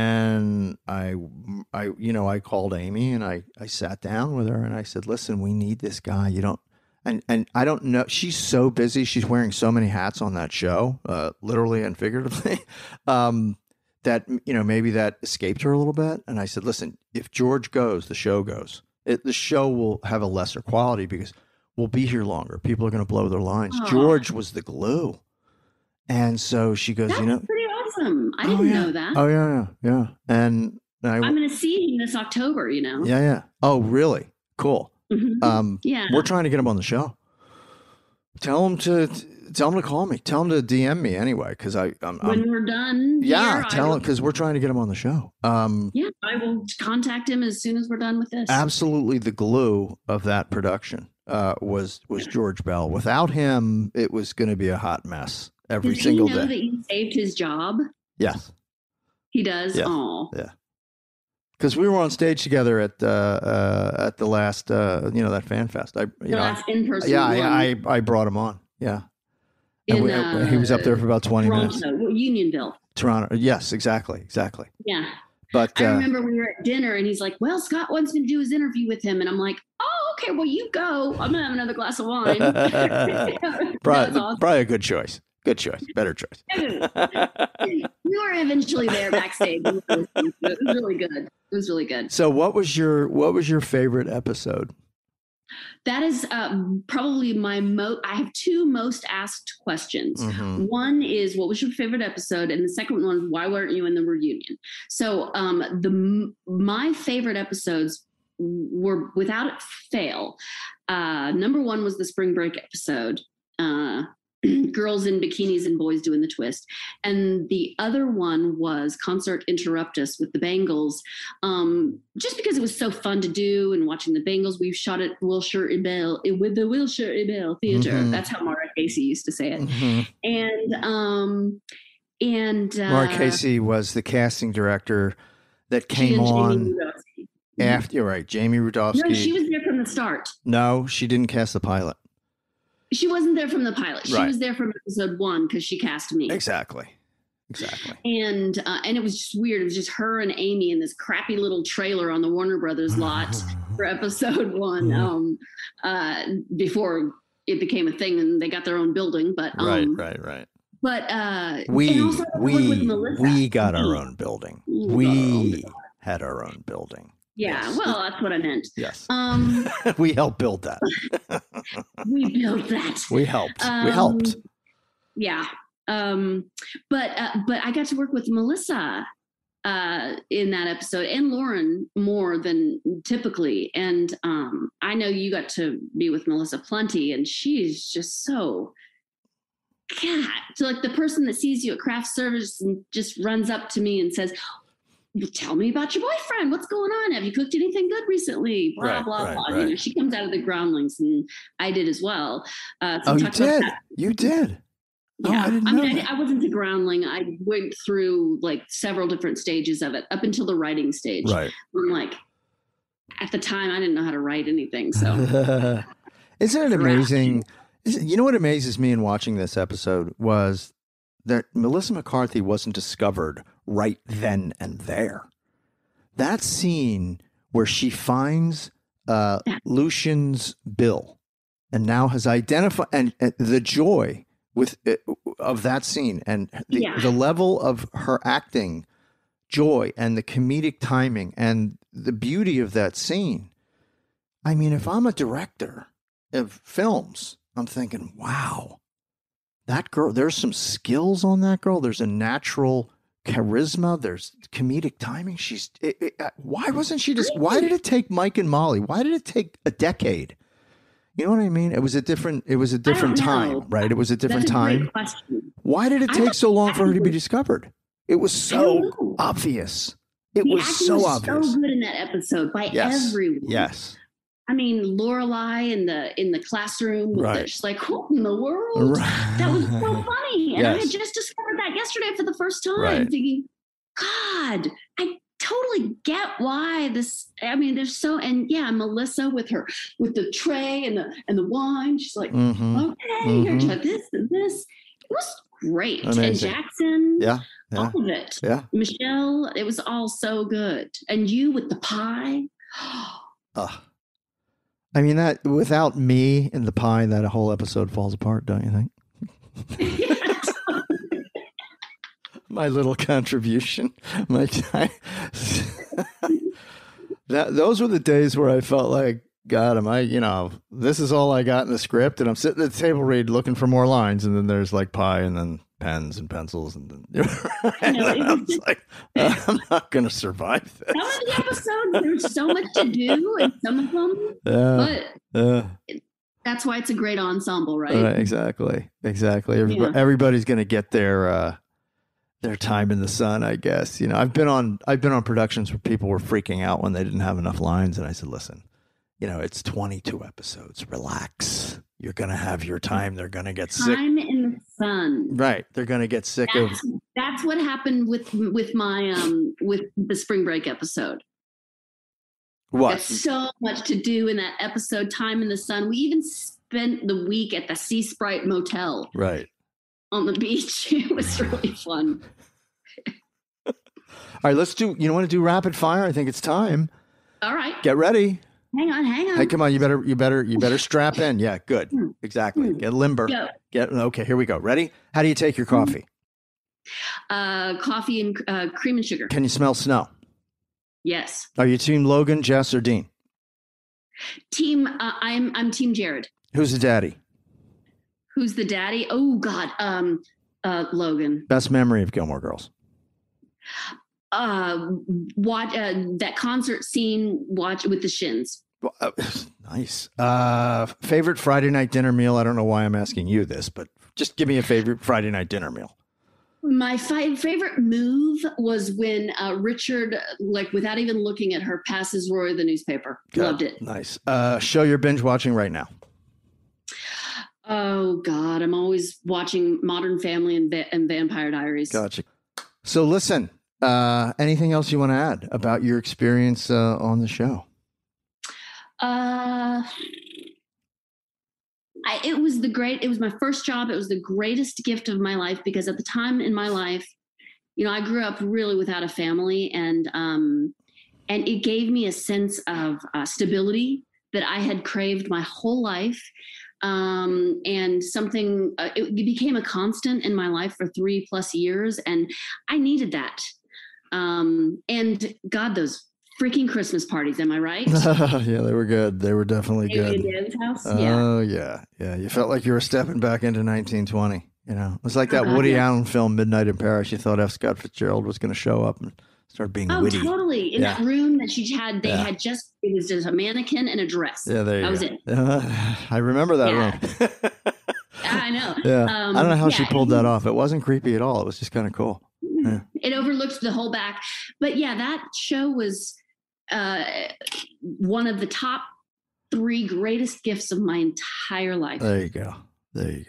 And I, I, you know, I called Amy and I, I sat down with her and I said, listen, we need this guy. You don't, And and I don't know. She's so busy. She's wearing so many hats on that show, uh, literally and figuratively, um, that, you know, maybe that escaped her a little bit. And I said, listen, if George goes, the show goes. It, the show will have a lesser quality because we'll be here longer. People are going to blow their lines. Aw. George was the glue. And so she goes, That's you know. pretty awesome. I oh, didn't yeah. know that. Oh, yeah, yeah, yeah. And I, I'm going to see him this October. You know. yeah, yeah. Oh, really? Cool. Mhm. Um, Yeah. We're trying to get him on the show. Tell him to tell him to call me. Tell him to D M me anyway, because I I'm, when I'm we're done. yeah. here, I Tell will- him because we're trying to get him on the show. Um, Yeah, I will contact him as soon as we're done with this. absolutely, the glue of that production uh, was was George Bell. Without him, it was going to be a hot mess every Does single he know day. that you saved his job? Yes, He does. Yeah. Oh, yeah. Because we were on stage together at uh, uh, at the last uh, you know that fan fest. I you the know last in person. yeah I, I I brought him on. Yeah. And in, we, uh, he was up there for about twenty minutes. Toronto, Unionville. Toronto. Yes, exactly. Exactly. Yeah. But I uh, remember we were at dinner and he's like, well, Scott wants me to do his interview with him. And I'm like, oh, okay, well, you go. I'm going to have another glass of wine. probably, That's awesome. probably a good choice. Good choice. Better choice. We were eventually there backstage. It was really good. It was really good. So what was your what was your favorite episode? That is uh, probably my most, I have two most asked questions. Mhm. One is, what was your favorite episode? And the second one, why weren't you in the reunion? So um, the my favorite episodes were, without fail, uh, number one was the spring break episode. Uh, girls in bikinis and boys doing the twist. And the other one was Concert Interrupt Us with the Bangles. Um, just because it was so fun to do and watching the Bangles, we've shot at Wilshire Ebell with the Wilshire Ebell Theater. Mhm. That's how Mara Casey used to say it. Mhm. And, um, and, uh, Mark Casey was the casting director that she came and Jamie on Rudofsky. after. You're right, Jamie Rudofsky. No, she was there from the start. No, she didn't cast the pilot. She wasn't there from the pilot. She Right. was there from episode one because she cast me. Exactly. Exactly. And uh, and it was just weird. It was just her and Amy in this crappy little trailer on the Warner Brothers lot for episode one. Um, uh, before it became a thing and they got their own building. But um, Right. Right. Right. But uh, We and also I worked with we Melissa. we got our We- own building. We got our own We building. had our own building. Yeah, Yes. well, that's what I meant. Yes. Um, we helped build that. we built that. We helped. we Um, helped. Yeah. Um, but uh, but I got to work with Melissa uh, in that episode and Lauren more than typically. And um, I know you got to be with Melissa plenty, and she's just so. God, so like the person that sees you at craft service and just runs up to me and says, well, tell me about your boyfriend. What's going on? Have you cooked anything good recently? Blah, Right, blah, right, blah. right. You know, she comes out of the groundlings and I did as well. Uh, so Oh, we you talked about did. that. You did. Oh, Yeah, I didn't I know mean, that. I, I wasn't a groundling. I went through like several different stages of it up until the writing stage. Right. I'm like, at the time, I didn't know how to write anything. So, Isn't it amazing? Is it- you know what amazes me in watching this episode was that Melissa McCarthy wasn't discovered right then and there. That scene where she finds uh, Lucian's bill and now has identified and, and the joy with uh, of that scene and the, Yeah. the level of her acting joy and the comedic timing and the beauty of that scene. I mean, if I'm a director of films, I'm thinking, wow, that girl, there's some skills on that girl. There's a natural charisma. There's comedic timing. She's, it, it, uh, why wasn't she just, why did it take Mike and Molly? Why did it take a decade? You know what I mean? It was a different, it was a different time, right? It was a different That's a time. great question. Why did it I take don't- so long for her to be I- discovered? It was I don't so know. obvious. It The was acting so was obvious. so good in that episode by Yes. everyone. Yes. I mean, Lorelai in the in the classroom, with Right. the, she's like, "Who in the world?" Right. That was so funny, and I Yes. had just discovered that yesterday for the first time. Right. Thinking, God, I totally get why this. I mean, there's so, and yeah, Melissa with her with the tray and the and the wine. She's like, Mhm. okay, here's Mhm. this and this. It was great, Amazing. and Jackson, Yeah. Yeah. all of it. Yeah. Michelle, it was all so good, and you with the pie. Ugh. I mean, that without me in the pie, that whole episode falls apart, don't you think? My little contribution, my time. that those were the days where I felt like, God, am I? You know, this is all I got in the script, and I'm sitting at the table read looking for more lines, and then there's like pie, and then pens and pencils, and then and know, it I was was just- like, I'm not going to survive this. Some of the episodes, there's so much to do, and some of them, Yeah. but Uh, that's why it's a great ensemble, right? Right, exactly, exactly. Everybody, Yeah. Everybody's going to get their uh, their time in the sun, I guess. You know, I've been on I've been on productions where people were freaking out when they didn't have enough lines, and I said, "Listen, you know, it's twenty-two episodes. Relax. You're going to have your time. They're going to get sick. Time in the sun. Right? They're going to get sick of." That's, that's what happened with with my um with the spring break episode. What? There's so much to do in that episode. Time in the sun. We even spent the week at the Sea Sprite Motel Right. on the beach. It was really fun. All right. Let's do. You want to do rapid fire? I think it's time. All right, Get ready. hang on, hang on. Hey, come on. You better. You better. You better strap in. Yeah. Good. Exactly. Get limber. Go. Get. Okay. Here we go. Ready? How do you take your coffee? Uh, coffee and uh, cream and sugar. Can you smell snow? Yes. Are you team Logan, Jess, or Dean? Team. Uh, I'm I'm Team Jared. Who's the daddy? Who's the daddy? Oh God. Um. Uh. Logan. Best memory of Gilmore Girls? Uh. Watch uh, that concert scene. Watch with the Shins. Well, uh, nice. Uh, favorite Friday night dinner meal? I don't know why I'm asking you this, but just give me a favorite Friday night dinner meal. My fi- favorite move was when uh, Richard, like without even looking at her, passes Rory the newspaper. Good. Loved it. Nice. Uh, show you're binge watching right now. Oh God, I'm always watching Modern Family and, Va- and Vampire Diaries. Gotcha. So listen, uh, anything else you want to add about your experience uh, on the show? Uh, I, it was the great. It was my first job. It was the greatest gift of my life because at the time in my life, you know, I grew up really without a family, and um, and it gave me a sense of uh, stability that I had craved my whole life. Um, and something, uh, it became a constant in my life for three plus years. And I needed that. Um, and God, those freaking Christmas parties. Am I right? Yeah, they were good. They were definitely Amy good. and Dan's house. Yeah. Oh, yeah. Yeah. You felt like you were stepping back into nineteen twenty. You know, it was like that Oh, God, Woody yeah. Allen film, Midnight in Paris. You thought F. Scott Fitzgerald was going to show up and start being Oh, witty. totally. In Yeah. that room that she had, they Yeah. had just, it was just a mannequin and a dress. Yeah, there you that go. was it. Uh, I remember that Yeah. room. I know. Yeah. Um, I don't know how she yeah, pulled that off. It wasn't creepy at all. It was just kind of cool. Yeah. It overlooked the whole back. But yeah, that show was uh, one of the top three greatest gifts of my entire life. There you go. There you go.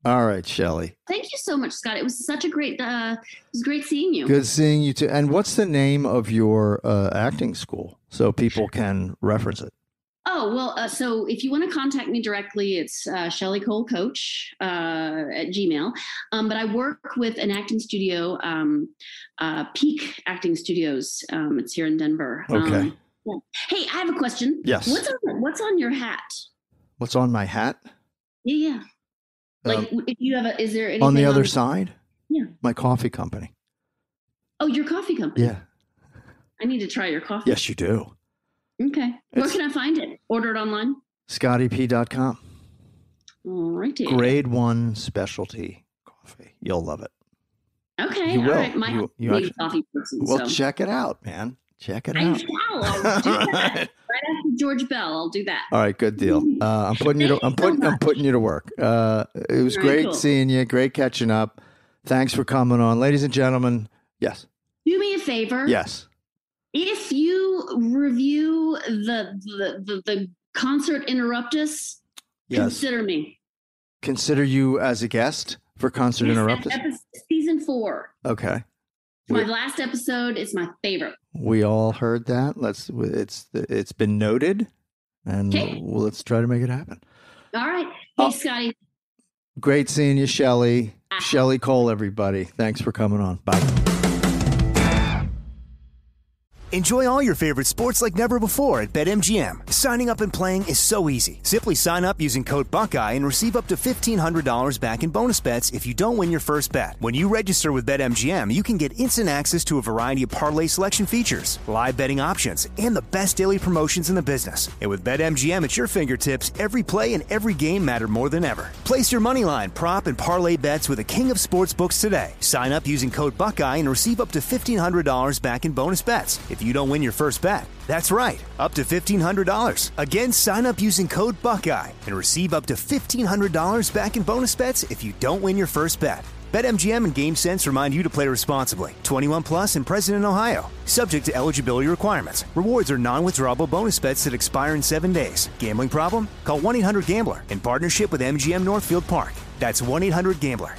All right, Shelly. Thank you so much, Scott. It was such a great, uh, it was great seeing you. Good seeing you too. And what's the name of your uh, acting school so people can reference it? Oh, well, uh, so if you want to contact me directly, it's uh, Shelly Cole Coach uh, at Gmail. Um, but I work with an acting studio, um, uh, Peak Acting Studios. Um, it's here in Denver. Okay. Um, yeah. Hey, I have a question. Yes. What's on, what's on your hat? What's on my hat? Yeah, yeah. Like, Um, if you have a, is there anything on the other on, side? Yeah. My coffee company. Oh, your coffee company. Yeah. I need to try your coffee. Yes, you do. Okay. Where It's- can I find it? Order it online? Scotty P dot com. All righty. Grade one specialty coffee. You'll love it. Okay. You all will. right. My You- you big actually- coffee person. Well, so. check it out, man. Check it I out. shall. I'll do that. Right after George Bell, I'll do that. All right, good deal. Uh, I'm putting you to I'm putting I'm putting you to work. Uh, it was Very great cool. seeing you. Great catching up. Thanks for coming on, ladies and gentlemen. Yes, Do me a favor. yes. If you review the the the, the concert Interruptus, Yes. consider me. Consider you as a guest for Concert Yes, Interruptus. epi- season four. Okay. My We, last episode is my favorite. we all heard that. Let's. It's it's been noted, and Okay. well, let's try to make it happen. All right. Hey, Oh. Scotty. Great seeing you, Shelly. Ah. Shelly Cole, everybody. Thanks for coming on. Bye. Enjoy all your favorite sports like never before at BetMGM. Signing up and playing is so easy. Simply sign up using code Buckeye and receive up to fifteen hundred dollars back in bonus bets if you don't win your first bet. When you register with BetMGM, you can get instant access to a variety of parlay selection features, live betting options, and the best daily promotions in the business. And with BetMGM at your fingertips, every play and every game matter more than ever. Place your moneyline, prop, and parlay bets with the king of sportsbooks today. Sign up using code Buckeye and receive up to fifteen hundred dollars back in bonus bets if you don't win your first bet. That's right, up to fifteen hundred dollars. Again, sign up using code Buckeye and receive up to fifteen hundred dollars back in bonus bets if you don't win your first bet. BetMGM and GameSense remind you to play responsibly. twenty-one plus and present in Ohio. Subject to eligibility requirements. Rewards are non-withdrawable bonus bets that expire in seven days. Gambling problem? Call one eight hundred gambler in partnership with M G M Northfield Park. That's one eight hundred gambler.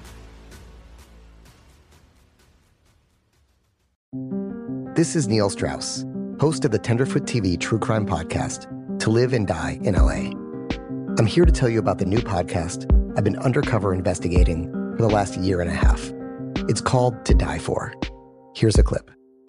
This is Neil Strauss, host of the Tenderfoot T V true crime podcast, To Live and Die in L A. I'm here to tell you about the new podcast I've been undercover investigating for the last year and a half. It's called To Die For. Here's a clip.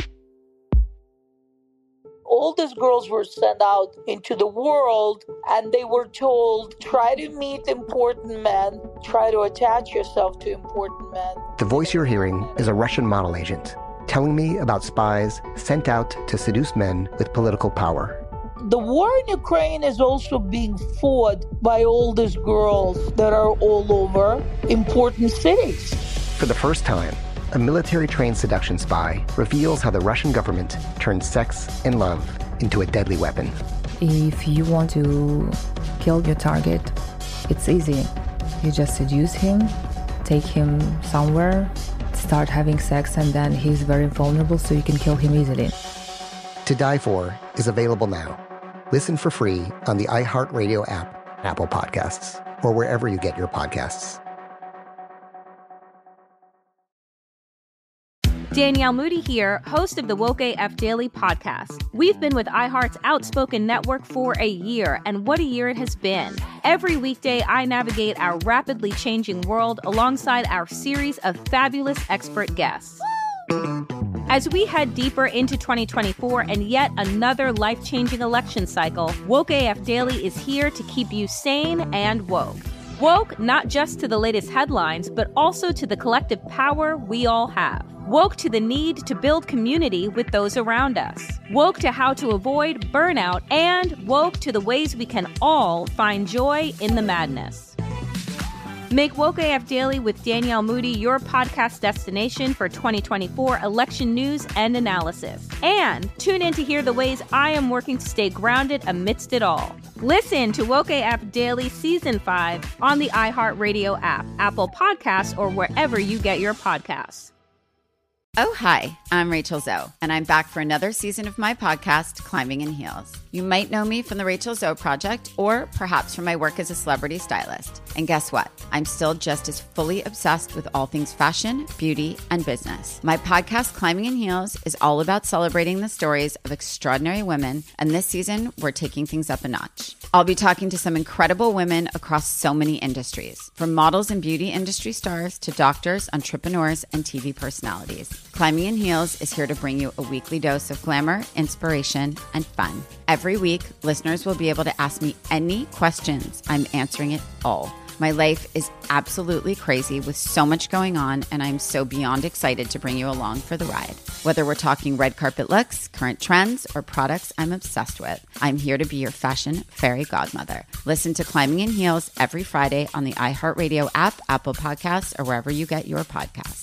All these girls were sent out into the world and they were told, try to meet important men, try to attach yourself to important men. The voice you're hearing is a Russian model agent telling me about spies sent out to seduce men with political power. The war in Ukraine is also being fought by all these girls that are all over important cities. For the first time, a military-trained seduction spy reveals how the Russian government turned sex and love into a deadly weapon. If you want to kill your target, it's easy. You just seduce him, take him somewhere, start having sex, and then he's very vulnerable, so you can kill him easily. To Die For is available now. Listen for free on the iHeartRadio app, Apple Podcasts, or wherever you get your podcasts. Danielle Moody here, host of the Woke A F Daily podcast. We've been with iHeart's Outspoken Network for a year, and what a year it has been. Every weekday, I navigate our rapidly changing world alongside our series of fabulous expert guests. As we head deeper into twenty twenty-four and yet another life-changing election cycle, Woke A F Daily is here to keep you sane and woke. Woke not just to the latest headlines, but also to the collective power we all have. Woke to the need to build community with those around us. Woke to how to avoid burnout, and woke to the ways we can all find joy in the madness. Make Woke A F Daily with Danielle Moody your podcast destination for twenty twenty-four election news and analysis. And tune in to hear the ways I am working to stay grounded amidst it all. Listen to Woke A F Daily Season five on the iHeartRadio app, Apple Podcasts, or wherever you get your podcasts. Oh, hi, I'm Rachel Zoe, and I'm back for another season of my podcast, Climbing in Heels. You might know me from the Rachel Zoe Project, or perhaps from my work as a celebrity stylist. And guess what? I'm still just as fully obsessed with all things fashion, beauty, and business. My podcast, Climbing in Heels, is all about celebrating the stories of extraordinary women, and this season, we're taking things up a notch. I'll be talking to some incredible women across so many industries, from models and beauty industry stars to doctors, entrepreneurs, and T V personalities. Climbing in Heels is here to bring you a weekly dose of glamour, inspiration, and fun. Every week, listeners will be able to ask me any questions. I'm answering it all. My life is absolutely crazy with so much going on, and I'm so beyond excited to bring you along for the ride. Whether we're talking red carpet looks, current trends, or products I'm obsessed with, I'm here to be your fashion fairy godmother. Listen to Climbing in Heels every Friday on the iHeartRadio app, Apple Podcasts, or wherever you get your podcasts.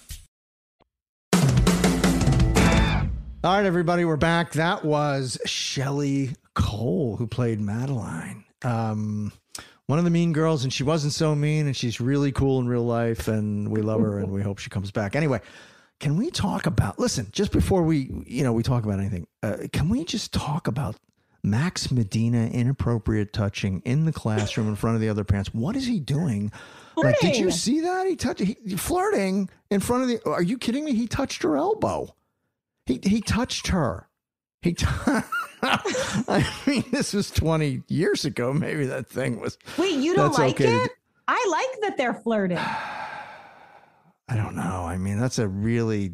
All right, everybody, we're back. That was Shelley Cole, who played Madeline. Um, one of the mean girls, and she wasn't so mean, and she's really cool in real life, and we love her, and we hope she comes back. Anyway, can we talk about, listen, just before we, you know, we talk about anything, uh, can we just talk about Max Medina inappropriate touching in the classroom in front of the other parents? What is he doing? Like, did you see that? He touched, he, flirting in front of the, are you kidding me? He touched her elbow. He he touched her. He t- I mean, this was twenty years ago. Maybe that thing was. Wait, you don't like okay it? I like that they're flirting. I don't know. I mean, that's a really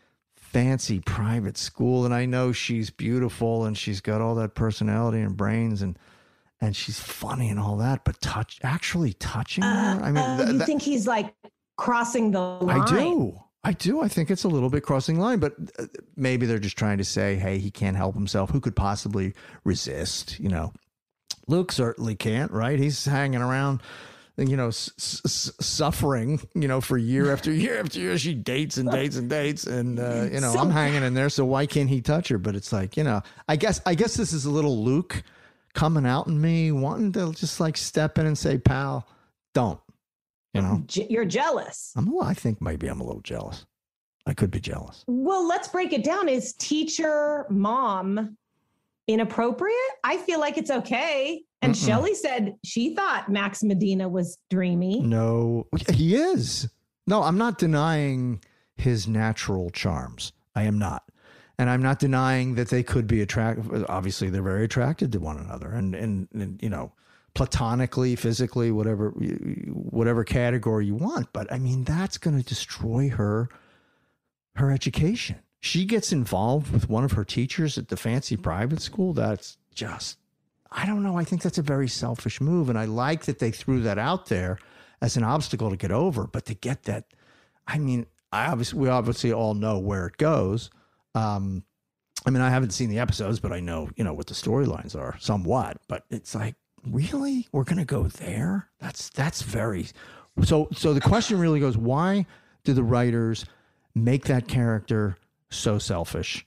fancy private school, and I know she's beautiful and she's got all that personality and brains, and and she's funny and all that. But touch, actually touching Uh, her. I mean, uh, th- you that- think he's like crossing the line? I do. I do. I think it's a little bit crossing the line, but uh, maybe they're just trying to say, hey, he can't help himself. Who could possibly resist? You know, Luke certainly can't, right? He's hanging around, you know, s- s- suffering, you know, for year after year after year. She dates and dates and dates. And, uh, you know, So- I'm hanging in there. So why can't he touch her? But it's like, you know, I guess, I guess this is a little Luke coming out in me, wanting to just like step in and say, pal, don't. You know, Je- you're jealous. I'm a little, I think maybe I'm a little jealous. I could be jealous. Well, let's break it down. Is teacher mom inappropriate? I feel like it's okay. And Mm-mm. Shelley said she thought Max Medina was dreamy. No, he is. No, I'm not denying his natural charms. I am not. And I'm not denying that they could be attractive. Obviously, they're very attracted to one another. And, and, and you know, platonically, physically, whatever, whatever category you want. But I mean, that's going to destroy her, her education. She gets involved with one of her teachers at the fancy private school. That's just, I don't know. I think that's a very selfish move. And I like that they threw that out there as an obstacle to get over, but to get that, I mean, I obviously, we obviously all know where it goes. Um, I mean, I haven't seen the episodes, but I know, you know, what the storylines are somewhat, but it's like, really? We're going to go there? That's that's very so so the question really goes, why do the writers make that character so selfish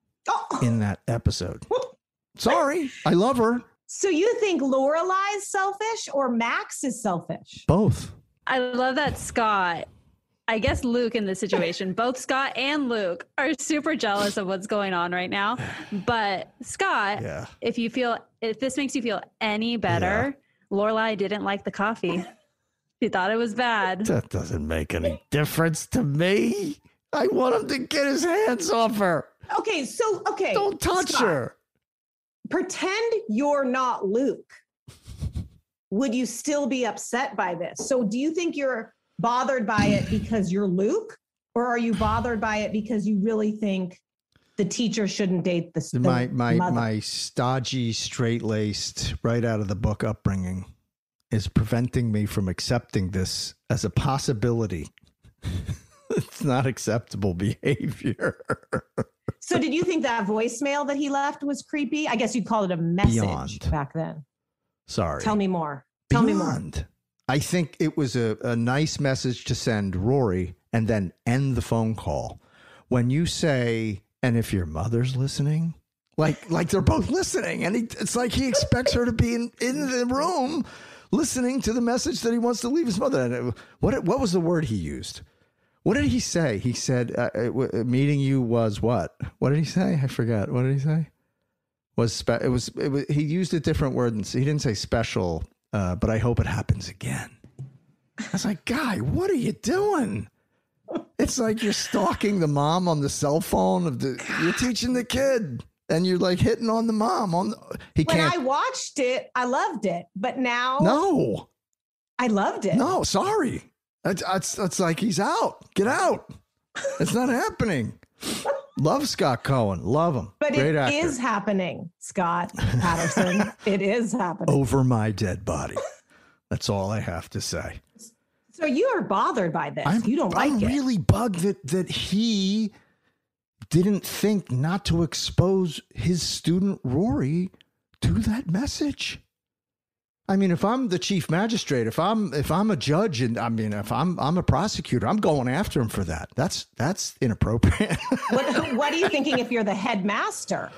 in that episode? Sorry, I love her. So you think Lorelai's selfish or Max is selfish? Both. I love that Scott, I guess Luke in this situation, both Scott and Luke are super jealous of what's going on right now. But Scott, yeah. if you feel, if this makes you feel any better, yeah. Lorelai didn't like the coffee. She thought it was bad. That doesn't make any difference to me. I want him to get his hands off her. Okay, so, okay. Don't touch Scott, her. Pretend you're not Luke. Would you still be upset by this? So do you think you're bothered by it because you're Luke, or are you bothered by it because you really think the teacher shouldn't date the, the my my mother? my stodgy, straight-laced, right out of the book upbringing is preventing me from accepting this as a possibility. It's not acceptable behavior. So did you think that voicemail that he left was creepy? I guess you'd call it a message Beyond. back then. Sorry. Tell me more. Tell Beyond. me more. I think it was a, a nice message to send Rory and then end the phone call. When you say, and if your mother's listening, like like they're both listening, and he, it's like he expects her to be in, in the room listening to the message that he wants to leave his mother. And it, what what was the word he used? What did he say? He said, uh, uh, meeting you was what? What did he say? I forgot. What did he say? was spe- it was it was he used a different word and he didn't say special, uh, but I hope it happens again. I was like, guy, what are you doing? It's like you're stalking the mom on the cell phone of the you're teaching the kid and you're like hitting on the mom on the, he when can't I watched it, I loved it, but now no I loved it. no sorry that's that's that's like he's out, get out, it's not happening. Love Scott Cohen, love him, but great it actor. is happening, Scott Patterson. It is happening Over my dead body. That's all I have to say. So you are bothered by this. I'm, you don't like I'm it. really bugged that that he didn't think not to expose his student Rory to that message. I mean, if I'm the chief magistrate, if I'm if I'm a judge, and I mean, if I'm I'm a prosecutor, I'm going after him for that. That's that's inappropriate. what What are you thinking if you're the headmaster?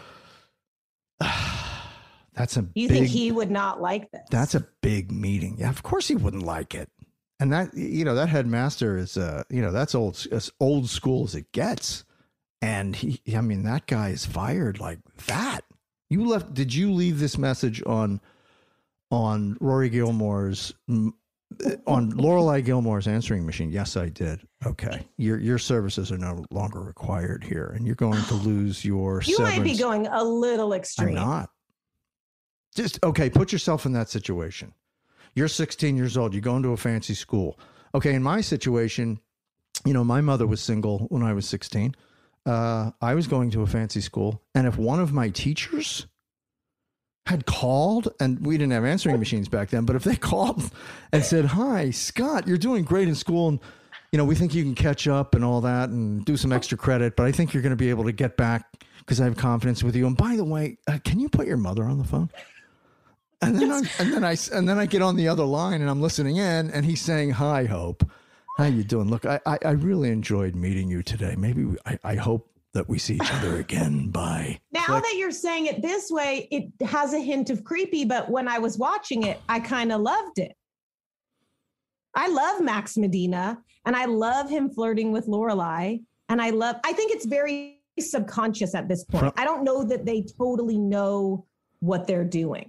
That's a You big, think he would not like this? That's a big meeting. Yeah, of course he wouldn't like it. And that, you know, that headmaster is, uh, you know, that's old, as old school as it gets. And he, I mean, that guy is fired like that. You left, did you leave this message on, on Rory Gilmore's, on Lorelai Gilmore's answering machine? Yes, I did. Okay. Your, your services are no longer required here and you're going to lose your You severance. might be going a little extreme. I'm not. Just, okay, put yourself in that situation. You're sixteen years old. You go into a fancy school. Okay, in my situation, you know, my mother was single when I was sixteen. Uh, I was going to a fancy school. And if one of my teachers had called, and we didn't have answering machines back then, but if they called and said, hi, Scott, you're doing great in school. And, you know, we think you can catch up and all that and do some extra credit, but I think you're going to be able to get back because I have confidence with you. And by the way, uh, can you put your mother on the phone? And then, I, and then I and then I get on the other line and I'm listening in, and he's saying, "Hi, Hope, how you doing? Look, I I, I really enjoyed meeting you today. Maybe we, I I hope that we see each other again." Bye. Now Click. that you're saying it this way, it has a hint of creepy. But when I was watching it, I kind of loved it. I love Max Medina, and I love him flirting with Lorelai, and I love. I think it's very subconscious at this point. From- I don't know that they totally know what they're doing.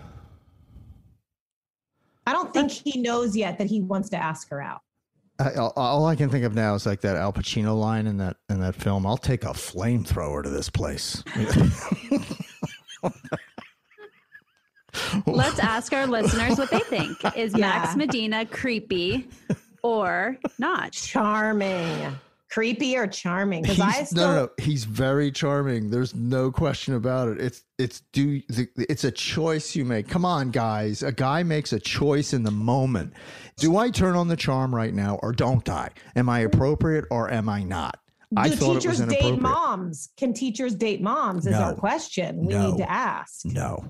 I don't think he knows yet that he wants to ask her out. I, all, all I can think of now is like that Al Pacino line in that in that film. I'll take a flamethrower to this place. Let's ask our listeners what they think. Is Yeah. Max Medina creepy or not? Charming. Creepy or charming? Because I He's- still no, no, no, he's very charming. There's no question about it. It's it's do it's a choice you make. Come on, guys. A guy makes a choice in the moment. Do I turn on the charm right now or don't I? Am I appropriate or am I not? I Do thought it was teachers date inappropriate. moms? Can teachers date moms? Is No. our question we No. need to ask. No.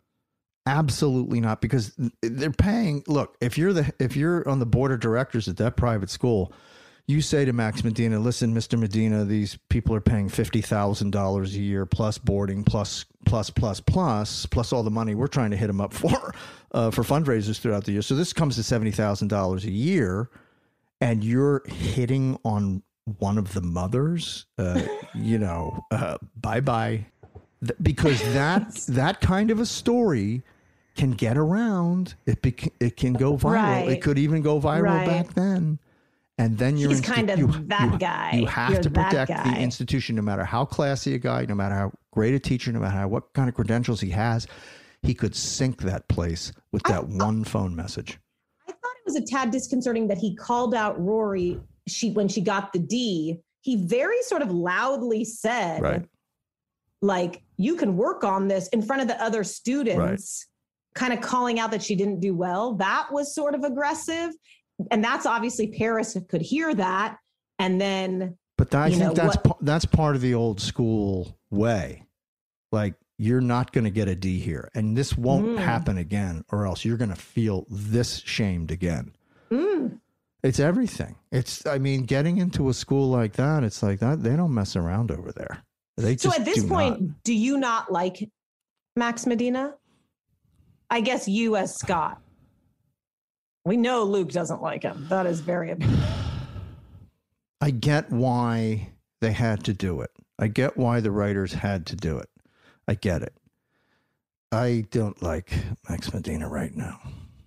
Absolutely not, because they're paying. Look, if you're the if you're on the board of directors at that private school, you say to Max Medina, listen, Mister Medina, these people are paying fifty thousand dollars a year plus boarding, plus, plus, plus, plus, plus all the money we're trying to hit them up for, uh, for fundraisers throughout the year. So this comes to seventy thousand dollars a year, and you're hitting on one of the mothers, uh, you know, uh, bye-bye. Th- because that, that kind of a story can get around. It, bec- it can go viral. Right. It could even go viral Right. back then. And then you're He's insti- kind of you, that you- guy. You have You're to that protect guy. the institution, no matter how classy a guy, no matter how great a teacher, no matter how, what kind of credentials he has. He could sink that place with that one phone message. I thought it was a tad disconcerting that he called out Rory. She when she got the D, he very sort of loudly said, Right. like, you can work on this in front of the other students, kind of calling out that she didn't do well. That was sort of aggressive. And that's obviously Paris could hear that. And then, But I you think know, that's what- pa- that's part of the old school way. Like, you're not going to get a D here, and this won't Mm. happen again, or else you're going to feel this shamed again. mm, It's everything. It's, I mean, getting into a school like that, it's like that. They don't mess around over there. They so just at this do point, not. do you not like Max Medina? I guess you as Scott. We know Luke doesn't like him. That is very apparent. I get why they had to do it. I get why the writers had to do it. I get it. I don't like Max Medina right now.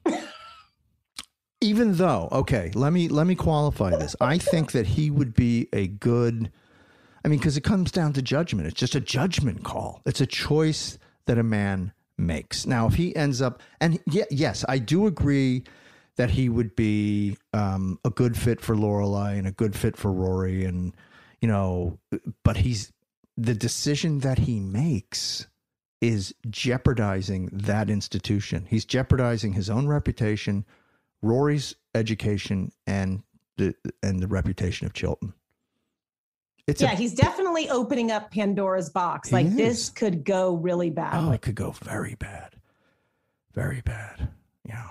Even though, okay, let me let me qualify this. I think that he would be a good, I mean, because it comes down to judgment. It's just a judgment call. It's a choice that a man makes. Now, if he ends up, and yeah, yes, I do agree that he would be um, a good fit for Lorelai and a good fit for Rory, and you know, but he's the decision that he makes is jeopardizing that institution. He's jeopardizing his own reputation, Rory's education, and the and the reputation of Chilton. It's yeah, a, he's definitely opening up Pandora's box. He Like is. this could go really bad. Oh, it could go very bad. Very bad. Yeah.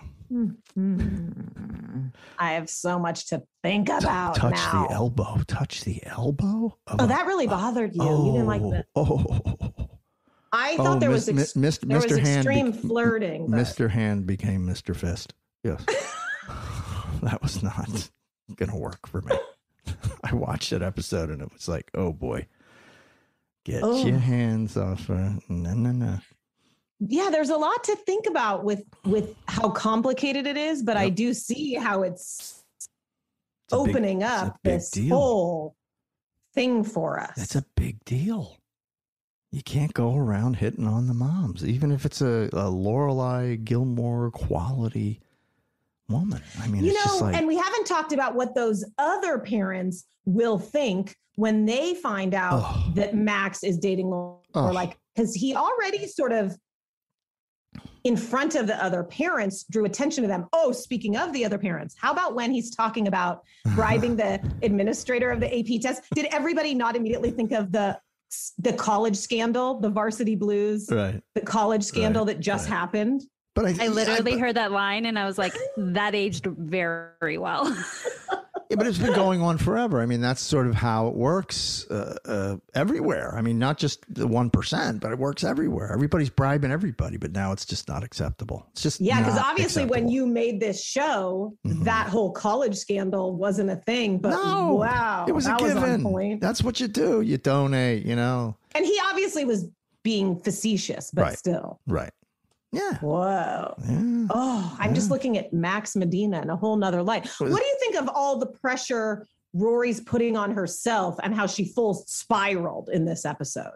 Mhm. I have so much to think about Touch now. the elbow. Touch the elbow. Of Oh, a- that really bothered you. Oh, You didn't like that. Oh, I thought oh, there Mis- was ex- Mi- Mis- there was Mister Hand extreme bec- flirting. but- Mister Hand became Mister Fist. Yes. That was not going to work for me. I watched that episode and it was like, oh boy, get Oh. your hands off her. No, no, no. Yeah, there's a lot to think about with with how complicated it is, but I Yep. do see how it's, a big- opening it's a up big this deal. whole thing for us. That's a big deal. You can't go around hitting on the moms, even if it's a, a Lorelai Gilmore quality woman. I mean, you it's know, just like, and we haven't talked about what those other parents will think when they find out Oh. that Max is dating Lorelai, Oh. like because he already sort of in front of the other parents drew attention to them. Oh, speaking of the other parents, how about when he's talking about bribing the administrator of the A P test? Did everybody not immediately think of the the college scandal, the Varsity Blues, right. the college scandal Right, that just happened? But I, I literally heard that line and I was like, that aged very well. Yeah, but it's been going on forever. I mean, that's sort of how it works uh, uh, everywhere. I mean, not just the one percent, but it works everywhere. Everybody's bribing everybody, but now it's just not acceptable. It's just Yeah, because not obviously when you made this show, Mhm. that whole college scandal wasn't a thing. But No, wow, it was that a was on given. point. That's what you do. You donate, you know. And he obviously was being facetious, but Right. still. Right. Yeah. Whoa. Yeah. Oh, I'm just looking at Max Medina in a whole nother light. What do you think of all the pressure Rory's putting on herself and how she full spiraled in this episode?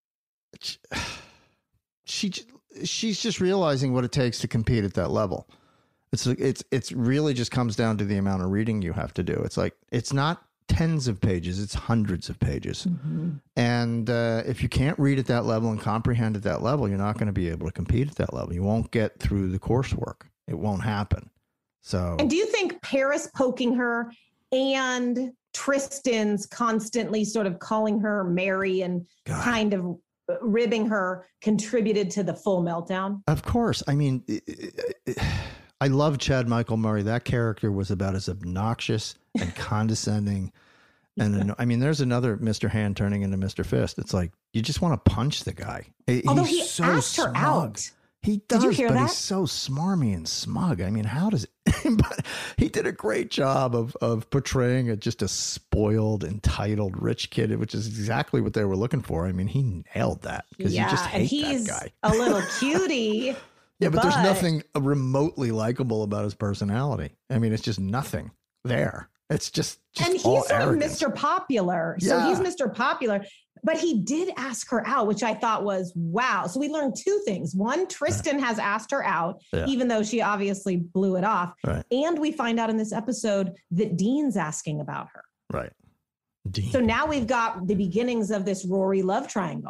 She she's just realizing what it takes to compete at that level. It's it's it's really just comes down to the amount of reading you have to do. It's like it's not tens of pages, it's hundreds of pages. Mm-hmm. And uh, if you can't read at that level and comprehend at that level, you're not going to be able to compete at that level. You won't get through the coursework. It won't happen. So And do you think Paris poking her and Tristan's constantly sort of calling her Mary and kind of ribbing her contributed to the full meltdown? Of course. I mean, it- it- it- I love Chad Michael Murray. That character was about as obnoxious and condescending. And anno- I mean, there's another Mister Hand turning into Mister Fist. It's like, you just want to punch the guy. He- Although he's he so asked her smug. out. He Did does, you hear but that? he's so smarmy and smug. I mean, how does it? But he did a great job of of portraying a, just a spoiled, entitled, rich kid, which is exactly what they were looking for. I mean, he nailed that because Yeah, you just and hate he's that guy. a little cutie. Yeah, but, there's nothing remotely likable about his personality. I mean, it's just nothing there. It's just, just and he's all sort of arrogance. Mister Popular. So Yeah. he's Mister Popular. But he did ask her out, which I thought was wow. So we learned two things. One, Tristan has asked her out, Yeah. even though she obviously blew it off. Right. And we find out in this episode that Dean's asking about her. Right. Dean. So now we've got the beginnings of this Rory love triangle.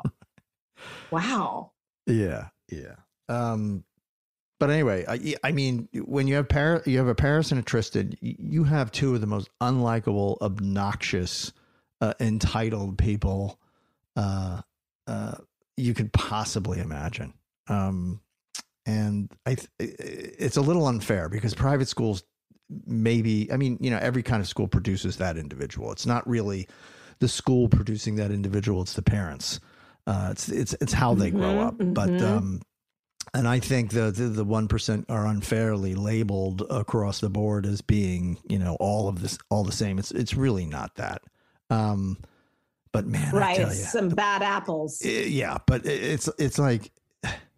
Wow. Yeah, yeah. Um, but anyway, I, I mean, when you have Par- you have a Paris and a Tristan, y- you have two of the most unlikable, obnoxious, uh, entitled people uh, uh, you could possibly imagine. Um, and I, th- it's a little unfair because private schools, maybe, I mean, you know, every kind of school produces that individual. It's not really the school producing that individual; it's the parents. Uh, it's it's it's how they grow up. Mhm, But mhm. um, and I think the the the one percent are unfairly labeled across the board as being, you know, all of this all the same. It's it's really not that. Um, but man, I Right. tell you, Some bad apples. Eh, yeah, but it- it's it's like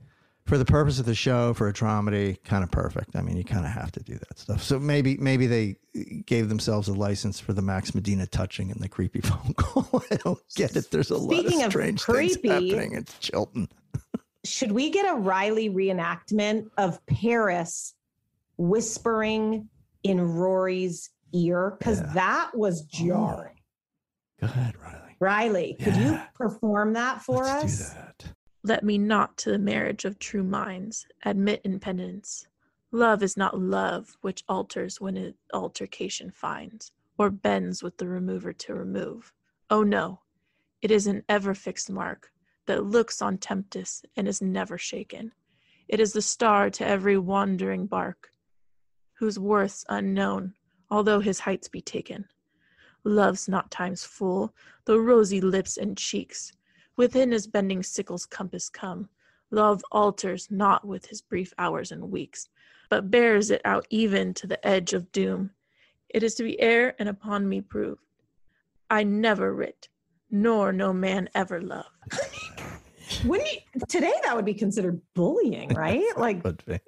for the purpose of the show, for a dramedy, kind of perfect. I mean, you kind of have to do that stuff. So maybe maybe they gave themselves a license for the Max Medina touching and the creepy phone call. I don't get it. There's a Speaking lot of of strange creepy, things happening in Chilton. Should we get a Riley reenactment of Paris whispering in Rory's ear? Because Yeah. that was jarring. Go ahead, Riley. Riley, could you perform that for Let's us? do that. Let me not to the marriage of true minds admit impedance. Love is not love which alters when it altercation finds, or bends with the remover to remove. Oh no, it is an ever fixed mark that looks on tempest and is never shaken. It is the star to every wandering bark, whose worth's unknown, although his heights be taken. Love's not time's fool, though rosy lips and cheeks within his bending sickle's compass come. Love alters not with his brief hours and weeks, but bears it out even to the edge of doom. It is to be ere and upon me proved. I never writ, nor no man ever loved. Wouldn't you, today that would be considered bullying, right? Like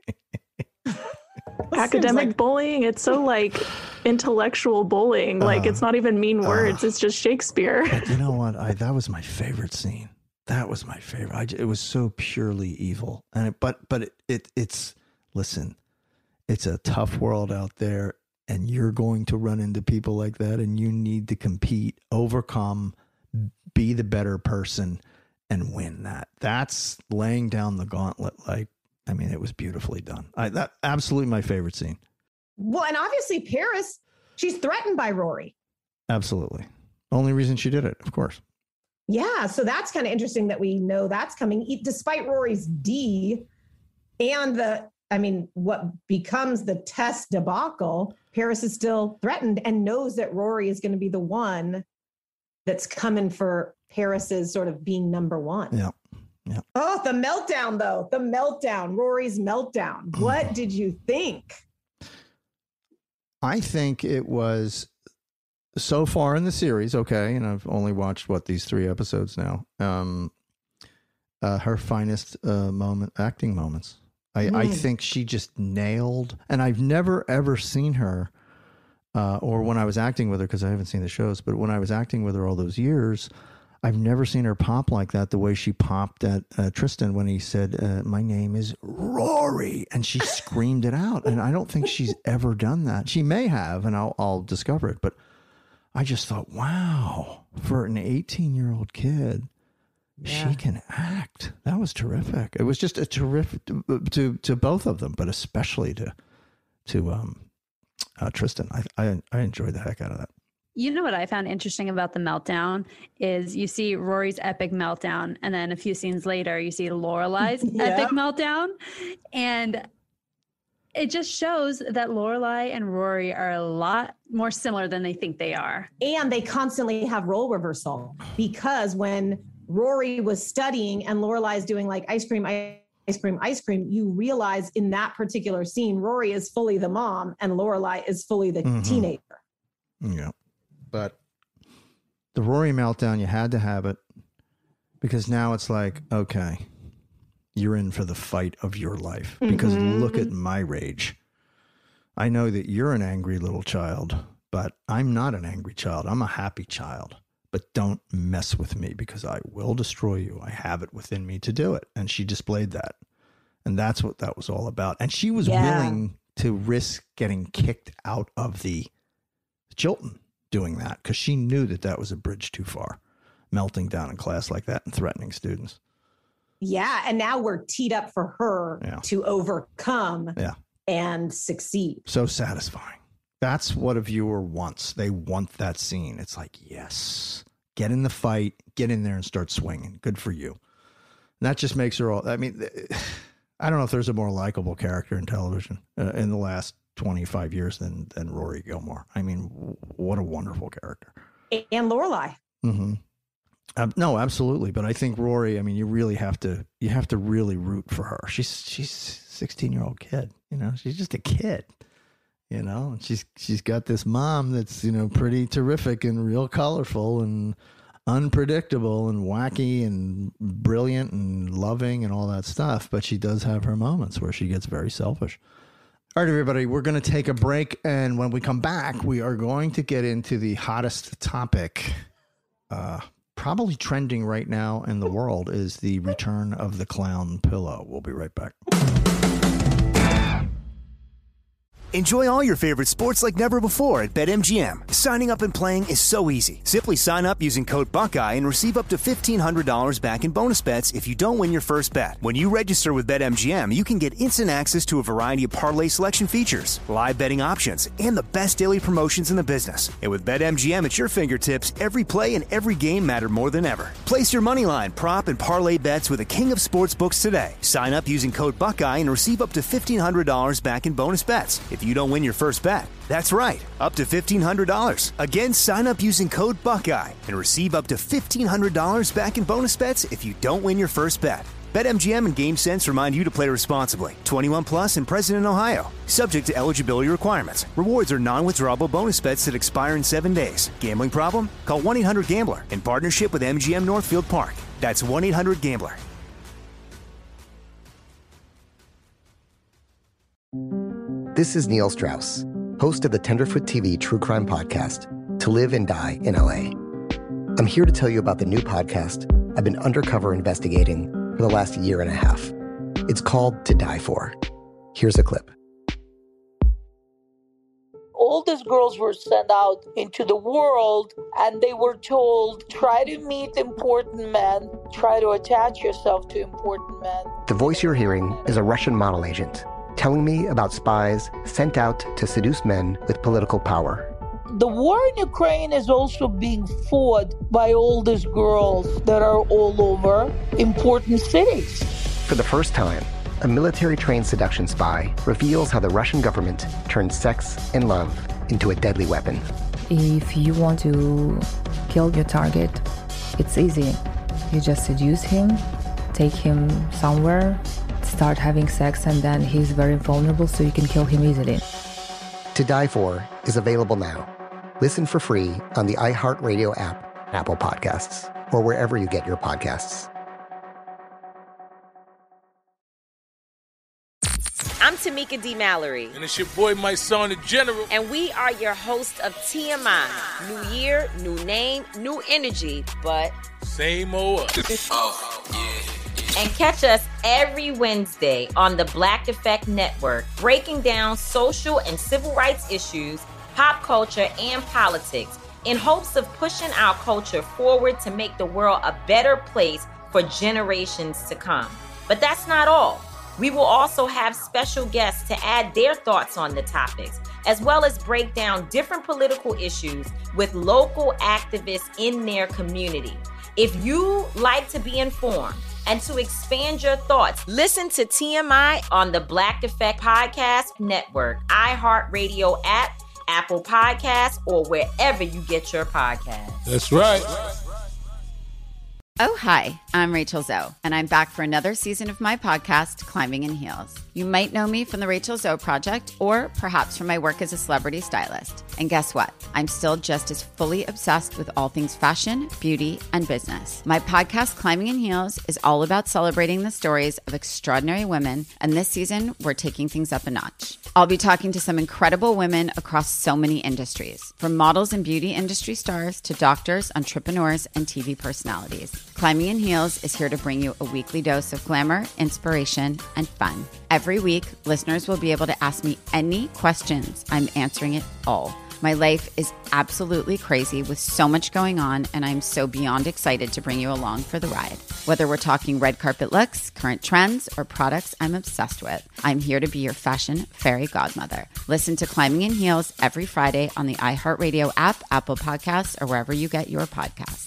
Academic like- bullying, it's so like intellectual bullying. Like Uh, it's not even mean words, it's just Shakespeare. But you know what? I that was my favorite scene. That was my favorite. I, it was so purely evil, and it, but but it, it it's listen, it's a tough world out there, and you're going to run into people like that, and you need to compete, overcome, be the better person, and win that. That's laying down the gauntlet. Like, I mean, it was beautifully done. I that absolutely my favorite scene. Well, and obviously Paris, she's threatened by Rory. Absolutely, only reason she did it, of course. Yeah, so that's kind of interesting that we know that's coming, e- despite Rory's D and the, I mean, what becomes the test debacle. Paris is still threatened and knows that Rory is going to be the one that's coming for Paris's sort of being number one. Yeah. Yeah. Oh, the meltdown, though. The meltdown, Rory's meltdown. What did you think? I think it was so far in the series, okay, and I've only watched, what, these three episodes now, um, uh, her finest uh, moment, acting moments. I, Mm. I think she just nailed, and I've never, ever seen her, uh, or when I was acting with her, because I haven't seen the shows, but when I was acting with her all those years, I've never seen her pop like that, the way she popped at uh, Tristan when he said, uh, my name is Rory, and she screamed it out. And I don't think she's ever done that. She may have, and I'll, I'll discover it. But I just thought, wow, for an eighteen-year-old kid, Yeah. she can act. That was terrific. It was just a terrific to to, to both of them, but especially to to um, uh, Tristan. I, I I enjoyed the heck out of that. You know what I found interesting about the meltdown is you see Rory's epic meltdown, and then a few scenes later, you see Lorelai's Yeah. epic meltdown, and it just shows that Lorelai and Rory are a lot more similar than they think they are. And they constantly have role reversal because when Rory was studying and Lorelai's doing like ice cream, ice cream, ice cream, you realize in that particular scene, Rory is fully the mom and Lorelai is fully the Mhm. teenager. Yeah. But the Rory meltdown, you had to have it because now it's like, okay, you're in for the fight of your life because Mhm. look at my rage. I know that you're an angry little child, but I'm not an angry child. I'm a happy child. But don't mess with me because I will destroy you. I have it within me to do it. And she displayed that. And that's what that was all about. And she was Yeah. willing to risk getting kicked out of the Chilton doing that because she knew that that was a bridge too far, melting down in class like that and threatening students. Yeah. And now we're teed up for her Yeah. to overcome Yeah. and succeed. So satisfying. That's what a viewer wants. They want that scene. It's like, yes, get in the fight, get in there and start swinging. Good for you. And that just makes her all, I mean, I don't know if there's a more likable character in television uh, in the last twenty-five years than, than Rory Gilmore. I mean, w- what a wonderful character. And Lorelai. Mm-hmm. Um, no, absolutely. But I think Rory, I mean, you really have to, you have to really root for her. She's, she's a sixteen year old kid, you know, she's just a kid, you know, and she's, she's got this mom that's, you know, pretty terrific and real colorful and unpredictable and wacky and brilliant and loving and all that stuff. But she does have her moments where she gets very selfish. All right, everybody, we're going to take a break. And when we come back, we are going to get into the hottest topic, uh, probably trending right now in the world, is the return of the clown pillow. We'll be right back. Enjoy all your favorite sports like never before at BetMGM. Signing up and playing is so easy. Simply sign up using code Buckeye and receive up to fifteen hundred dollars back in bonus bets if you don't win your first bet. When you register with BetMGM, you can get instant access to a variety of parlay selection features, live betting options, and the best daily promotions in the business. And with BetMGM at your fingertips, every play and every game matter more than ever. Place your moneyline, prop, and parlay bets with the king of sportsbooks today. Sign up using code Buckeye and receive up to fifteen hundred dollars back in bonus bets if you don't win your first bet. That's right, up to fifteen hundred dollars. Again, sign up using code Buckeye and receive up to fifteen hundred dollars back in bonus bets if you don't win your first bet. BetMGM and GameSense remind you to play responsibly. twenty-one plus and present in Ohio. Subject to eligibility requirements. Rewards are non-withdrawable bonus bets that expire in seven days. Gambling problem? Call one eight hundred gambler in partnership with M G M Northfield Park. That's one eight hundred gambler. This is Neil Strauss, host of the Tenderfoot T V true crime podcast, To Live and Die in L A. I'm here to tell you about the new podcast I've been undercover investigating for the last year and a half. It's called To Die For. Here's a clip. All these girls were sent out into the world and they were told, try to meet important men, try to attach yourself to important men. The voice you're hearing is a Russian model agent telling me about spies sent out to seduce men with political power. The war in Ukraine is also being fought by all these girls that are all over important cities. For the first time, a military-trained seduction spy reveals how the Russian government turned sex and love into a deadly weapon. If you want to kill your target, it's easy. You just seduce him, take him somewhere, start having sex, and then he's very vulnerable, so you can kill him easily. To Die For is available now. Listen for free on the iHeartRadio app, Apple Podcasts, or wherever you get your podcasts. I'm Tamika D. Mallory. And it's your boy, my son, the General. And we are your hosts of T M I. New year, new name, new energy, but same old us. Oh, yeah. And catch us every Wednesday on the Black Effect Network, breaking down social and civil rights issues, pop culture, and politics in hopes of pushing our culture forward to make the world a better place for generations to come. But that's not all. We will also have special guests to add their thoughts on the topics, as well as break down different political issues with local activists in their community. If you like to be informed and to expand your thoughts, listen to T M I on the Black Effect Podcast Network, iHeartRadio app, Apple Podcasts, or wherever you get your podcasts. That's right. Oh, hi, I'm Rachel Zoe, and I'm back for another season of my podcast, Climbing in Heels. You might know me from the Rachel Zoe Project, or perhaps from my work as a celebrity stylist. And guess what? I'm still just as fully obsessed with all things fashion, beauty, and business. My podcast, Climbing in Heels, is all about celebrating the stories of extraordinary women, and this season, we're taking things up a notch. I'll be talking to some incredible women across so many industries, from models and beauty industry stars to doctors, entrepreneurs, and T V personalities. Climbing in Heels is here to bring you a weekly dose of glamour, inspiration, and fun. Every week, listeners will be able to ask me any questions. I'm answering it all. My life is absolutely crazy with so much going on, and I'm so beyond excited to bring you along for the ride. Whether we're talking red carpet looks, current trends, or products I'm obsessed with, I'm here to be your fashion fairy godmother. Listen to Climbing in Heels every Friday on the iHeartRadio app, Apple Podcasts, or wherever you get your podcasts.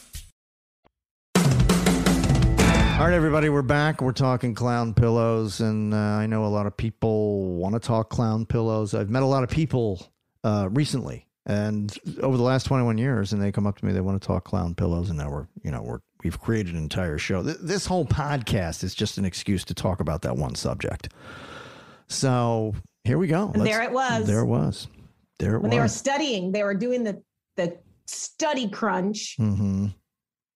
All right, everybody, we're back. We're talking clown pillows, and uh, I know a lot of people want to talk clown pillows. I've met a lot of people uh, recently, and over the last twenty-one years, and they come up to me, they want to talk clown pillows, and now we're, you know, we're we've created an entire show. Th- this whole podcast is just an excuse to talk about that one subject. So here we go. And Let's, there it was. There it was. There it when was. They were studying, they were doing the the study crunch. Mm-hmm.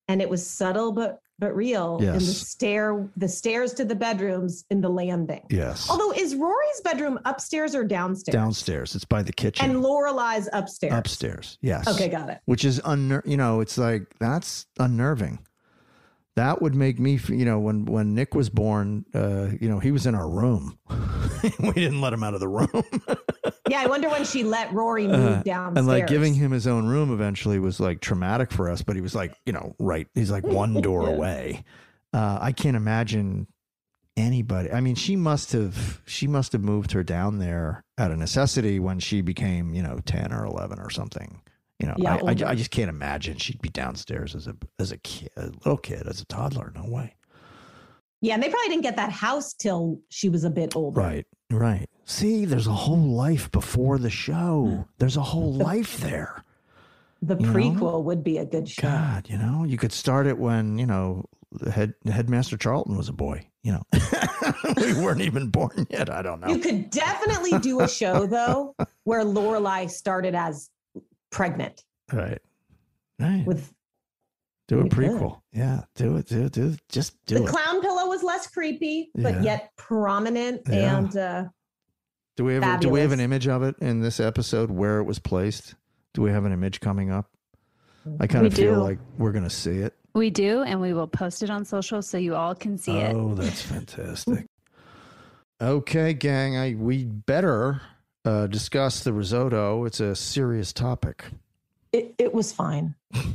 and it was subtle but but real Yes. in the stair, the stairs to the bedrooms in the landing. Yes. Although, is Rory's bedroom upstairs or downstairs? Downstairs. It's by the kitchen. And Lorelai's upstairs. Upstairs. Yes. Okay, got it. Which is unner- you know, it's like that's unnerving. That would make me, f- you know, when when Nick was born, uh, you know, he was in our room. We didn't let him out of the room. Yeah, I wonder when she let Rory move Uh, downstairs. and like giving him his own room eventually was like traumatic for us, but he was like, you know, right. He's like one door Yeah. away. Uh, I can't imagine anybody. I mean, she must have, she must have moved her down there out of necessity when she became, you know, ten or eleven or something. You know, Yeah, I, I, older. I just can't imagine she'd be downstairs as a, as a kid, a little kid, as a toddler. No way. Yeah, and they probably didn't get that house till she was a bit older. Right. Right. See, there's a whole life before the show. There's a whole life there. The You know? prequel would be a good show. God, you know, you could start it when, you know, the head headmaster Charlton was a boy, you know. We weren't even born yet. I don't know. You could definitely do a show though where Lorelai started as pregnant Right. Right. with do a you could. prequel. Yeah. Do it. Do it. Do it. Just do the it. clown pillow was less creepy, but Yeah. yet prominent Yeah. and uh Do we have do we have an fabulous. image of it in this episode where it was placed? Do we have an image coming up? I kind We of feel do. like we're gonna see it. We do, and we will post it on social so you all can see it. Oh, that's fantastic. Okay, gang, I we better uh, discuss the risotto. It's a serious topic. it, it was fine.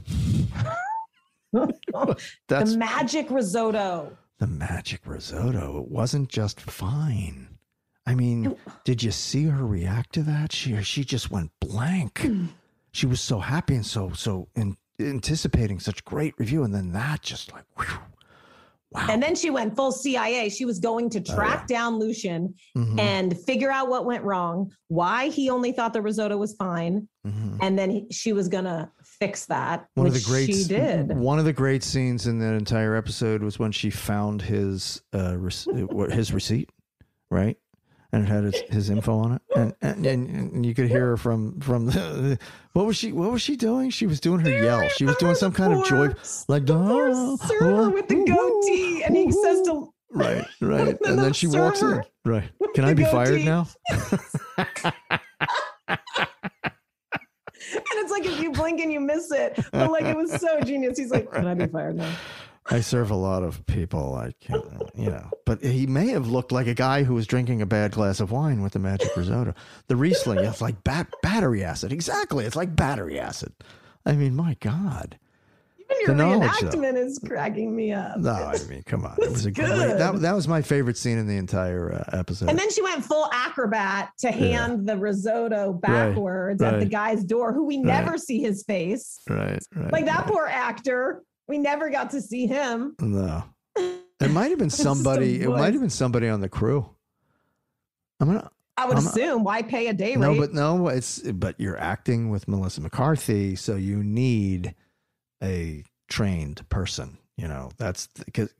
That's the magic risotto. the magic risotto. It wasn't just fine. I mean, did you see her react to that? She she just went blank. She was so happy and so so in, anticipating such great review, and then that just like whew. And then she went full C I A. She was going to track down Lucian Mhm. and figure out what went wrong, why he only thought the risotto was fine, Mhm. and then he, she was going to fix that, One which of the great she did. One of the great scenes in that entire episode was when she found his uh rec- what- his receipt, right? And it had his, his info on it, and, and and and you could hear her from from the, what was she what was she doing? She was doing her yell. She was doing some kind of joy, like oh, Server with the goatee, and he says to right, right, And and then the she walks in. server Right? with Can the I be fired goatee. now? And it's like if you blink and you miss it. But like it was so genius. He's like, can I be fired now? I serve a lot of people. I can't, you know, but he may have looked like a guy who was drinking a bad glass of wine with the magic risotto. The Riesling, it's like bat- battery acid. Exactly. It's like battery acid. I mean, my God. Even your The knowledge, though. reenactment is cracking me up. No, I mean, come on. It was a great, good. that, that was my favorite scene in the entire uh, episode. And then she went full acrobat to hand the risotto backwards at the right. guy's door, who we Right. never see his face. right, right. Like that right. poor actor. We never got to see him. No. It might have been It's just a somebody, it voice. might have been somebody on the crew. I'm going to, I would I'm- assume. Why pay a day rate? No, but no, it's but you're acting with Melissa McCarthy, so you need a trained person. You know, that's because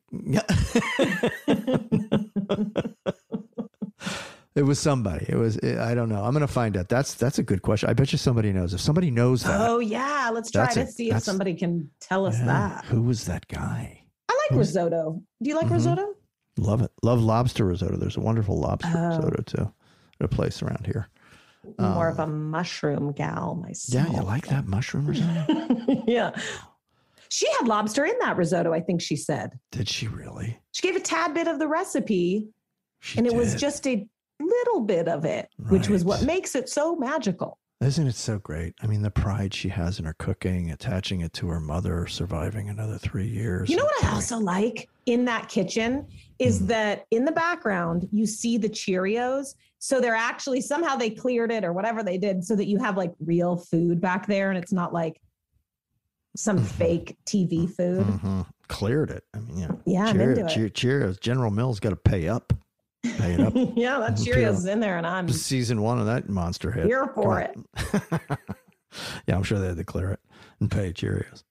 it was somebody. It was I don't know. I'm going to find out. That's that's a good question. I bet you somebody knows. If somebody knows that, Oh yeah, let's try That's to a- see if that's- somebody can tell us yeah, that. who was that guy? I like risotto. Do you like Mhm. risotto? Love it. Love lobster risotto. There's a wonderful lobster Oh. risotto too. At a place around here. More Um, of a mushroom gal myself. Yeah, you like that mushroom risotto? Yeah. She had lobster in that risotto, I think she said. Did she really? She gave a tad bit of the recipe, She and it was did. just a little bit of it, which was what Right. makes it so magical. Isn't it so great? I mean, the pride she has in her cooking, attaching it to her mother, surviving another three years. You know what I also like in that kitchen is Mm. that in the background, you see the Cheerios. So they're actually somehow they cleared it or whatever they did so that you have like real food back there and it's not like some fake T V food. Mhm. Cleared it. I mean, yeah. Yeah, I'm Cheer- into it. Cheer- Cheerios. General Mills got to pay up. Pay it up. Yeah, that Cheerios is in there and I'm Season one of that monster hit. here for Come it. on. Yeah, I'm sure they had to clear it and pay Cheerios.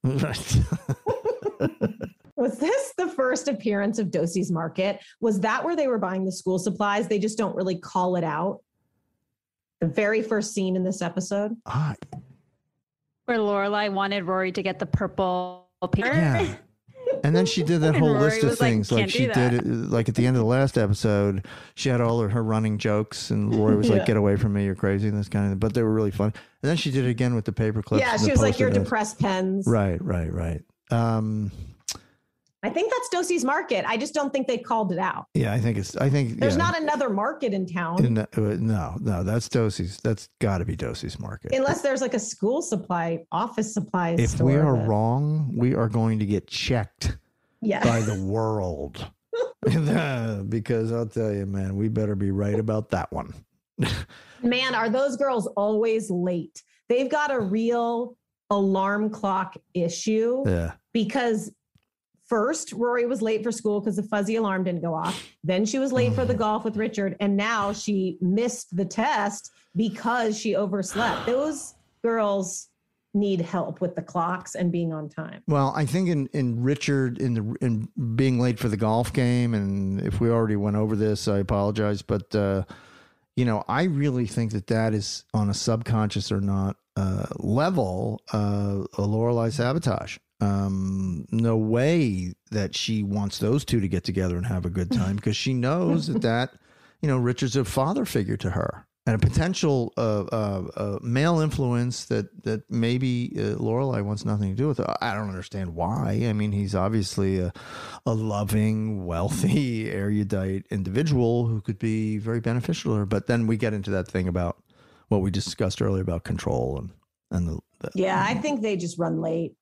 Was this the first appearance of Dosey's Market? Was that where they were buying the school supplies? They just don't really call it out. The very first scene in this episode. Ah, Where Lorelai wanted Rory to get the purple Yeah. And then she did that And whole Rory list of was like, things. Like, "Can't she do did that." it, like at the end of the last episode, she had all of her running jokes, and Rory was Yeah. like, "Get away from me, you're crazy," and this kind of. But they were really fun. And then she did it again with the paper clips. Yeah, and she the was like, Post-it "You're notes. depressed pens." Right, right, right. Um, I think that's Dosey's Market. I just don't think they called it out. yeah, I think it's. I think There's yeah. not another market in town. In, uh, no, no, that's Dosey's. That's got to be Dosey's Market. Unless there's like a school supply, office supplies If store. we are that- wrong, we are going to get checked Yeah. by the world. Because I'll tell you, man, we better be right about that one. Man, are those girls always late? They've got a real alarm clock issue Yeah. because first Rory was late for school because the fuzzy alarm didn't go off. Then she was late for the golf with Richard. And now she missed the test because she overslept. Those girls need help with the clocks and being on time. Well, I think in, in Richard in the in being late for the golf game, and if we already went over this, I apologize, but uh, you know, I really think that that is on a subconscious or not uh, level uh, a Lorelai sabotage. Um, no way that she wants those two to get together and have a good time, because she knows that that you know Richard's a father figure to her. And a potential uh, uh, uh, male influence that that maybe uh, Lorelai wants nothing to do with. I don't understand why. I mean, he's obviously a, a loving, wealthy, erudite individual who could be very beneficial to her. But then we get into that thing about what we discussed earlier about control and and the, the Yeah, I think they just run late.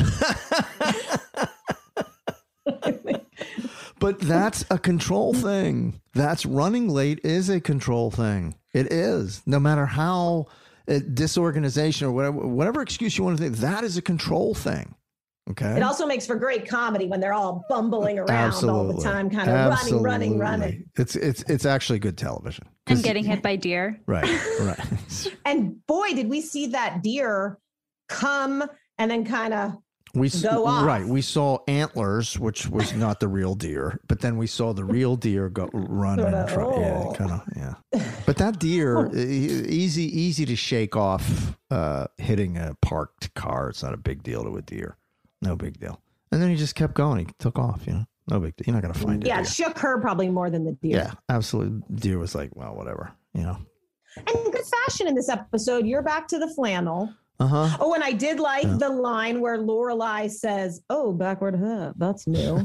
But that's a control thing. That's running late is a control thing. It is. No matter how uh, disorganization or whatever, whatever excuse you want to think, that is a control thing. Okay. It also makes for great comedy when they're all bumbling around all the time, kind of Absolutely. running, running, running. It's it's it's actually good television. And getting hit by deer. Right, right. And boy, did we see that deer come and then kind of We s- go off. right. We saw antlers, which was not the real deer, but then we saw the real deer go run in Sorta, front. Yeah, oh. kind of. Yeah. But that deer, e- easy, easy to shake off. Uh, hitting a parked car, it's not a big deal to a deer. No big deal. And then he just kept going. He took off. You know, no big deal. You're not gonna find it. Yeah, it shook her probably more than the deer. Yeah, absolutely. Deer was like, well, whatever. You know. And good fashion in this episode. You're back to the flannel. Uh huh. Oh, and I did like Yeah. the line where Lorelai says, "Oh, backward hat. That's new."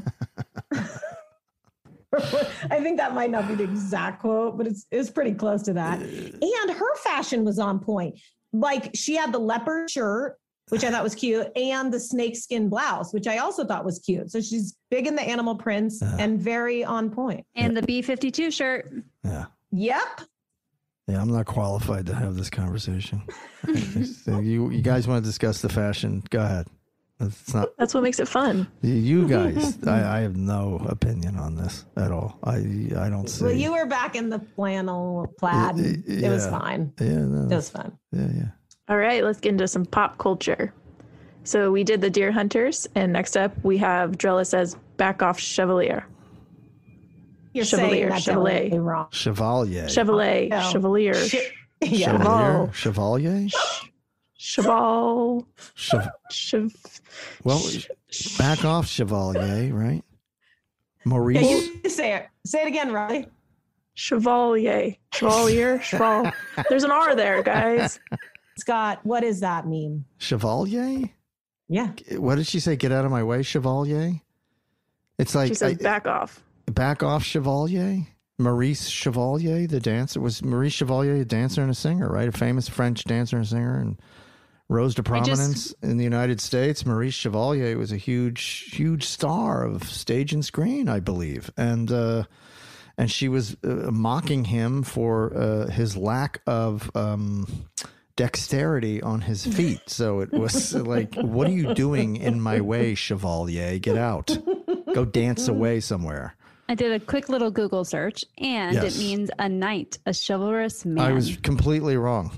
I think that might not be the exact quote, but it's it's pretty close to that. And her fashion was on point. Like she had the leopard shirt, which I thought was cute, and the snakeskin blouse, which I also thought was cute. So she's big in the animal prints Uh-huh. and very on point. And the B fifty-two shirt. Yeah. Yep. Yeah, I'm not qualified to have this conversation. So you you guys want to discuss the fashion? Go ahead. It's not. That's what makes it fun. You guys, I, I have no opinion on this at all. I I don't see. Well, you were back in the flannel plaid. Y- y- It was yeah. fine. Yeah, no. It was fun. Yeah, yeah. All right, let's get into some pop culture. So we did the Deer Hunters, and next up we have Drella says back off Chevalier. You're Chevalier, saying that Chevalier. totally wrong. Chevalier. Chevalier, Oh. Chevalier, Che- yeah. Chevalier. Chevalier. Cheval, Chev- Chev, well, back off, Chevalier. Right. Maurice. Yeah, you say it. Say it again, Riley. Chevalier, Chevalier, Cheval. There's an R there, guys. Scott, what does that mean? Chevalier. Yeah. What did she say? Get out of my way, Chevalier. It's like She says I- back off. Back off, Chevalier. Maurice Chevalier, the dancer. Was Maurice Chevalier a dancer and a singer, right? A famous French dancer and singer, and rose to I just- prominence in the United States. Maurice Chevalier was a huge, huge star of stage and screen, I believe. And uh, and she was uh, mocking him for uh, his lack of um, dexterity on his feet. So it was like, what are you doing in my way, Chevalier? Get out. Go dance away somewhere. I did a quick little Google search, and Yes. it means a knight, a chivalrous man. I was completely wrong.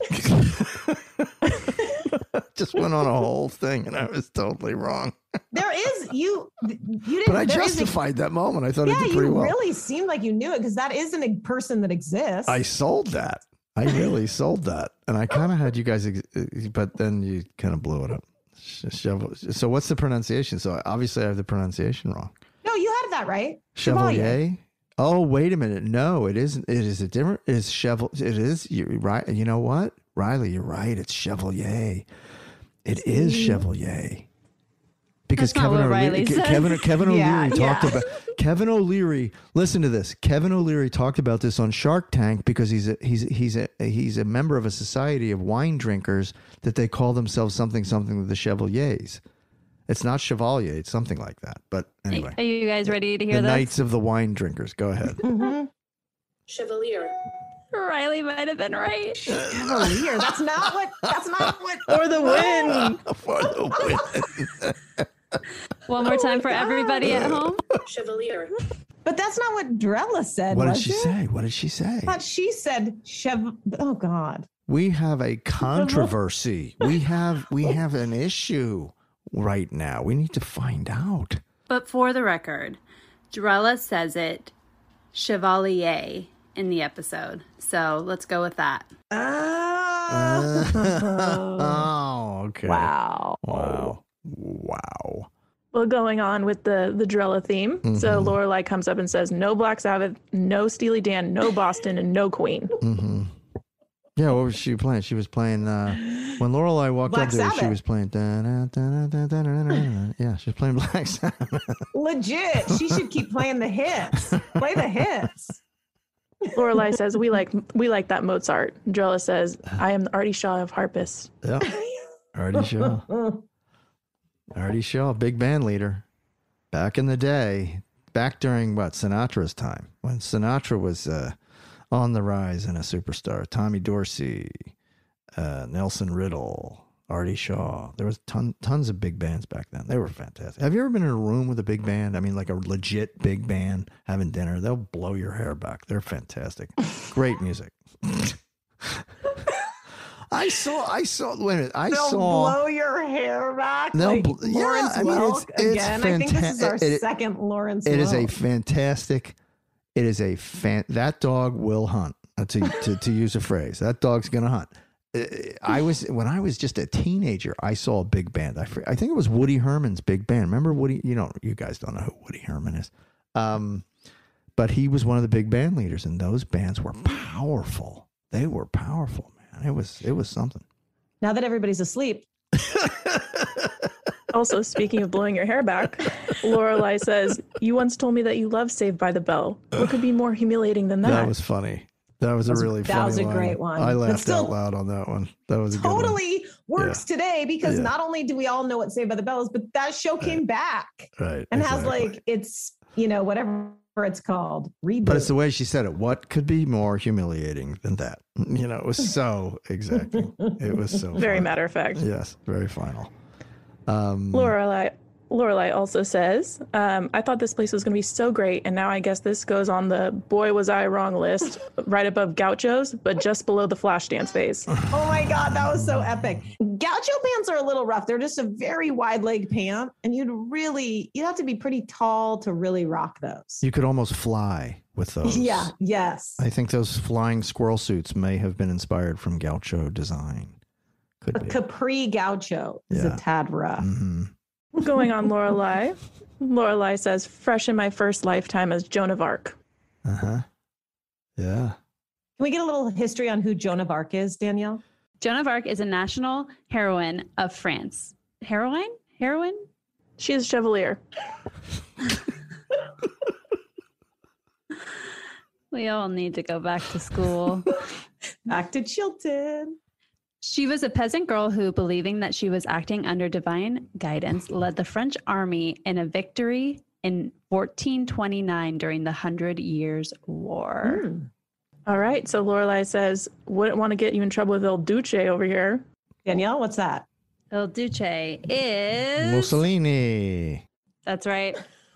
Just went on a whole thing, and I was totally wrong. There is you. You didn't. But I there is a- justified that moment. I thought I yeah, did pretty you well. really seemed like you knew it because that isn't a person that exists. I sold that. I really sold that, and I kind of had you guys, ex- but then you kind of blew it up. Cheval- so what's the pronunciation? So obviously I have the pronunciation wrong. No, you had that right. Chevalier. Oh, wait a minute. No, it isn't. It is a different. It is cheval. It is. You're right. You know what, Riley? You're right. It's Chevalier. It is Chevalier. Because That's not Kevin what O'Leary, Riley Ke- said. Kevin Kevin O'Leary Yeah, talked yeah. about Kevin O'Leary. Listen to this. Kevin O'Leary talked about this on Shark Tank because he's a, he's he's a he's a member of a society of wine drinkers that they call themselves something something the Chevaliers. It's not Chevalier. It's something like that. But anyway, Are you guys ready to hear the this? Knights of the Wine Drinkers. Go ahead. Mm-hmm. Chevalier. Riley might have been right. Chevalier. That's not what. That's not what. For the win. For the win. One more time for everybody at home. Chevalier. But that's not what Drella said. What did was she it? say? What did she say? I thought she said Chev. Oh God. We have a controversy. we have we have an issue right now. We need to find out. But for the record, Drella says it Chevalier in the episode. So let's go with that. Oh, okay. Wow. Wow. Wow. Well, going on with the the Drella theme. Mm-hmm. So Lorelai comes up and says, "No Black Sabbath, no Steely Dan, no Boston, and no Queen." Mm-hmm. Yeah, what was she playing? She was playing uh, when Lorelai walked Black up there. She Sabbath. was playing. Da, da, da, da, da, da, da, da. Yeah, she was playing Black Sabbath. Legit. She should keep playing the hits. Play the hits. Lorelai says, "We like we like that Mozart." Drella says, "I am the Artie Shaw of harpists." Yeah, Artie Shaw. Artie Shaw, big band leader. Back in the day, back during what Sinatra's time, when Sinatra was uh, on the rise and a superstar. Tommy Dorsey, uh, Nelson Riddle, Artie Shaw. There was ton, tons of big bands back then. They were fantastic. Have you ever been in a room with a big band? I mean, like a legit big band having dinner. They'll blow your hair back. They're fantastic. Great music. I saw. I saw. Wait a minute. I They'll saw. blow your hair back. They'll Like bl- yeah, Lawrence I mean, it's- Welk it's again. I think this is our fanta- it- second Lawrence It is a Welk. fantastic. It is a fan. That dog will hunt. uh, To to, to use a phrase, that dog's gonna hunt. Uh, I was when I was just a teenager. I saw a big band. I fr- I think it was Woody Herman's big band. Remember Woody? You know, you guys don't know who Woody Herman is. Um, but he was one of the big band leaders, and those bands were powerful. They were powerful, man. It was it was something. Now that everybody's asleep. Also, speaking of blowing your hair back, Lorelai says, "You once told me that you love Saved by the Bell. What could be more humiliating than that?" That was funny. That was a really that funny was a line. great one. I But laughed still- out loud on that one. That was a good one. Totally works Yeah. today because Yeah. not only do we all know what Saved by the Bell is, but that show came back Right. and has exactly. like it's you know whatever it's called reboot. But it's the way she said it. What could be more humiliating than that? You know, it was so exacting. It was so Very funny. matter of fact. Yes, very final. Um, Lorelai, Lorelai also says, um, "I thought this place was going to be so great, and now I guess this goes on the boy was I wrong list, right above Gauchos, but just below the Flashdance phase." Oh my God, that was so epic. Gaucho pants are a little rough. They're just a very wide leg pant, and you'd really you'd have to be pretty tall to really rock those. you could almost fly with those. Yeah. Yes. I think those flying squirrel suits may have been inspired from Gaucho design. Could A be. capri gaucho is Yeah. a tad rough. Mm-hmm. Going on Lorelai, Lorelai says, "Fresh in my first lifetime as Joan of Arc." Uh huh. Yeah. Can we get a little history on who Joan of Arc is, Danielle? Joan of Arc is a national heroine of France. Heroine? Heroine? She is Chevalier. We all need to go back to school. Back to Chilton. She was a peasant girl who, believing that she was acting under divine guidance, led the French army in a victory in fourteen twenty-nine during the Hundred Years' War. Mm. All right, so Lorelai says, "Wouldn't want to get you in trouble with Il Duce over here." Danielle, what's that? Il Duce is... Mussolini. That's right.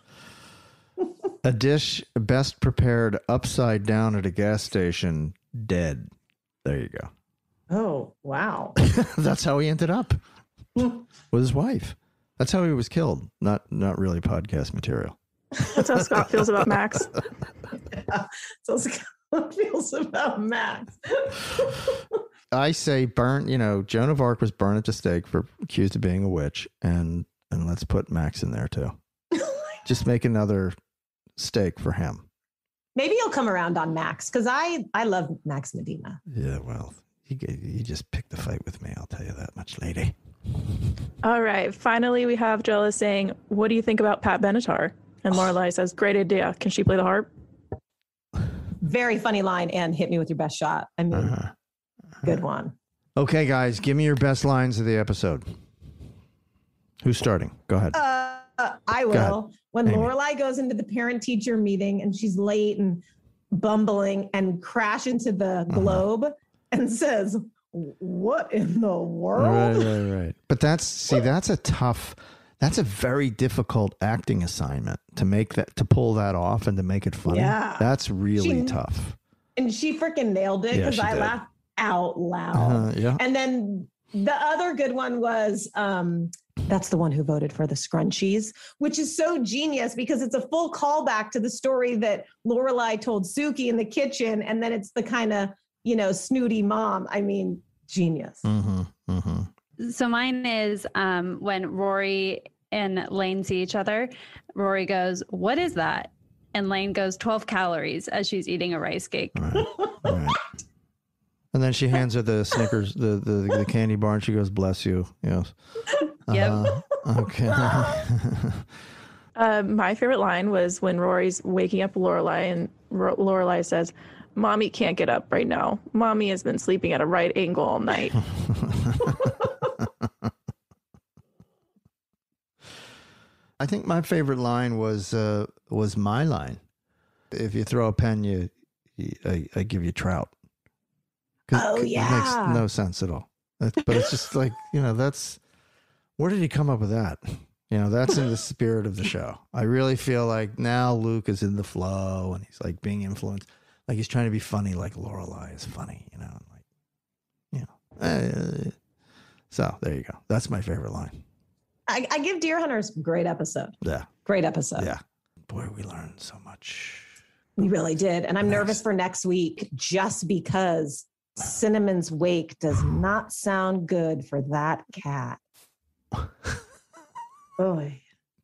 A dish best prepared upside down at a gas station, dead. There you go. Oh, wow. That's how he ended up with his wife. That's how he was killed. Not not really podcast material. That's how Scott feels about Max. Yeah. So Scott feels about Max. I say burn. You know, Joan of Arc was burned at the stake for accused of being a witch, and and let's put Max in there too. Just make another stake for him. Maybe he'll come around on Max because I I love Max Medina. Yeah, well, you you just picked the fight with me. I'll tell you that much, lady. All right. Finally, we have Jella saying, "What do you think about Pat Benatar?" And Lorelai says, "Great idea. Can she play the harp?" Very funny line and hit me with your best shot. I mean, uh-huh. Uh-huh. Good one. Okay, guys, give me your best lines of the episode. Who's starting? Go ahead. Uh, I will. When Amy. Lorelai goes into the parent-teacher meeting and she's late and bumbling and crash into the uh-huh. globe and says, "What in the world?" Right, right, right. But that's see, that's a tough. That's a very difficult acting assignment to make that, to pull that off and to make it funny. Yeah. That's really she, tough. And she freaking nailed it because yeah, I did. laughed out loud. Uh, yeah. And then the other good one was, um, that's the one who voted for the scrunchies, which is so genius because it's a full callback to the story that Lorelai told Suki in the kitchen. And then it's the kind of, you know, snooty mom. I mean, genius. Mm-hmm, mm-hmm. So mine is um, when Rory and Lane see each other, Rory goes, "What is that?" And Lane goes, twelve calories as she's eating a rice cake. Right. Right. And then she hands her the Snickers, the, the, the candy bar, and she goes, "Bless you." Yes. Yep. Uh, okay. uh, my favorite line was when Rory's waking up Lorelai and Ro- Lorelai says, "Mommy can't get up right now. Mommy has been sleeping at a right angle all night." I think my favorite line was uh, was my line. If you throw a pen, you, you I, I give you trout. Oh yeah, it makes no sense at all. But it's just like, you know, that's where did he come up with that? You know, that's in the spirit of the show. I really feel like now Luke is in the flow and he's like being influenced, like he's trying to be funny, like Lorelai is funny. You know, like you know. Uh, so there you go. That's my favorite line. I, I give Deer Hunters great episode. Yeah. Great episode. Yeah. Boy, we learned so much. We really did. And I'm next. nervous for next week just because Cinnamon's wake does not sound good for that cat. Boy.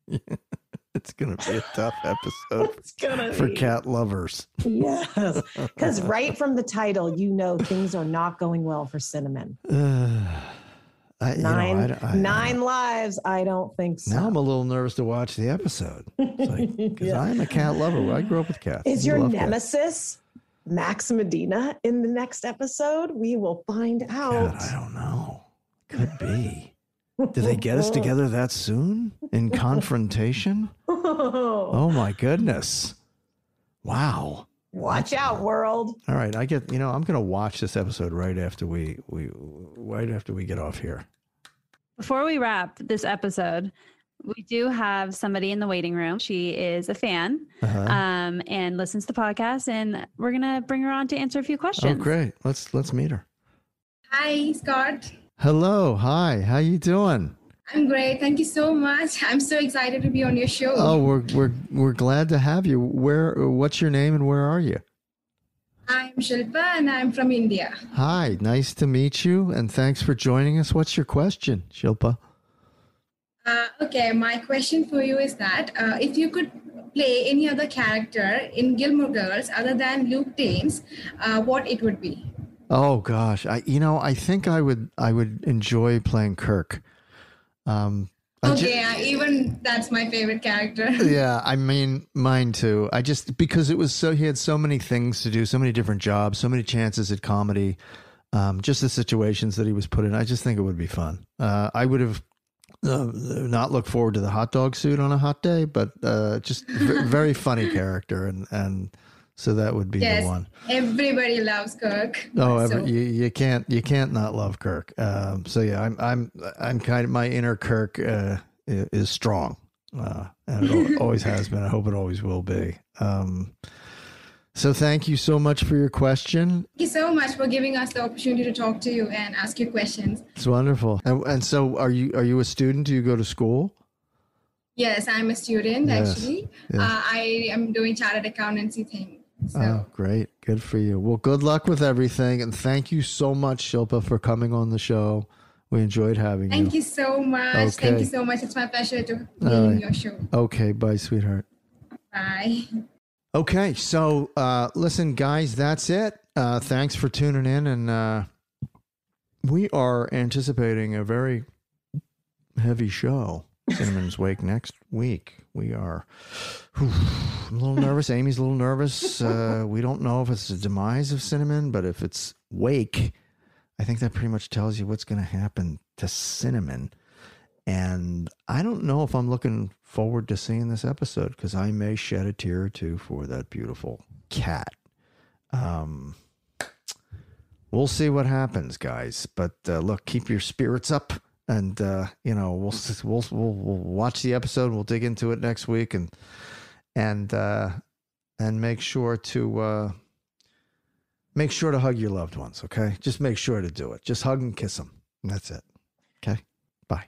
It's going to be a tough episode it's gonna for be. cat lovers. Yes. Because right from the title, you know things are not going well for Cinnamon. Uh, I, nine you know, I, I, nine I, lives. I don't think so. Now I'm a little nervous to watch the episode. Because like, yeah. I'm a cat lover. I grew up with cats. Is I your nemesis cats. Max Medina in the next episode? We will find out. God, I don't know. Could be. Did they get us together that soon in confrontation? Oh my goodness. Wow. Watch out, world. All right, I get, you know, I'm going to watch this episode right after we we right after we get off here. Before we wrap this episode, we do have somebody in the waiting room. She is a fan uh-huh. um, and listens to the podcast, and we're going to bring her on to answer a few questions. Oh, great. Let's let's meet her. Hi, Scott. Hello. Hi. How you doing? I'm great. Thank you so much. I'm so excited to be on your show. Oh, we're we're we're glad to have you. Where what's your name and where are you? I'm Shilpa and I'm from India. Hi, nice to meet you and thanks for joining us. What's your question, Shilpa? Uh, okay, my question for you is that uh, if you could play any other character in Gilmore Girls other than Luke Danes, uh, what it would be? Oh gosh, I you know I think I would I would enjoy playing Kirk. Um, okay, ju- yeah, even that's my favorite character. Yeah, I mean, mine too. I just, because it was so, he had so many things to do, so many different jobs, so many chances at comedy, um, just the situations that he was put in. I just think it would be fun. Uh, I would have uh, not looked forward to the hot dog suit on a hot day, but uh, just v- very funny character. And, and so that would be yes, the one. Everybody loves Kirk. Oh, so. every, you, you can't you can't not love Kirk. Um, so yeah, I'm I'm I'm kind of, my inner Kirk uh, is strong, uh, and it always has been. I hope it always will be. Um, so thank you so much for your question. Thank you so much for giving us the opportunity to talk to you and ask you questions. It's wonderful. And, and so, are you are you a student? Do you go to school? Yes, I'm a student yes. actually. Yes. Uh, I am doing chartered accountancy thing. So. Oh, great. Good for you. Well, good luck with everything. And thank you so much, Shilpa, for coming on the show. We enjoyed having Thank you. you so much. Okay. Thank you so much. It's my pleasure to be All in right. your show. Okay. Bye, sweetheart. Bye. Okay. So, uh, listen, guys, that's it. Uh, thanks for tuning in. And uh, we are anticipating a very heavy show. Cinnamon's Wake next week. We are whew, I'm a little nervous. Amy's a little nervous. Uh, we don't know if it's the demise of Cinnamon, but if it's Wake, I think that pretty much tells you what's going to happen to Cinnamon. And I don't know if I'm looking forward to seeing this episode because I may shed a tear or two for that beautiful cat. Um, we'll see what happens, guys. But uh, look, keep your spirits up. And, uh, you know, we'll, we'll, we'll, we'll watch the episode. We'll dig into it next week and, and, uh, and make sure to, uh, make sure to hug your loved ones. Okay. Just make sure to do it. Just hug and kiss them. And that's it. Okay. Bye.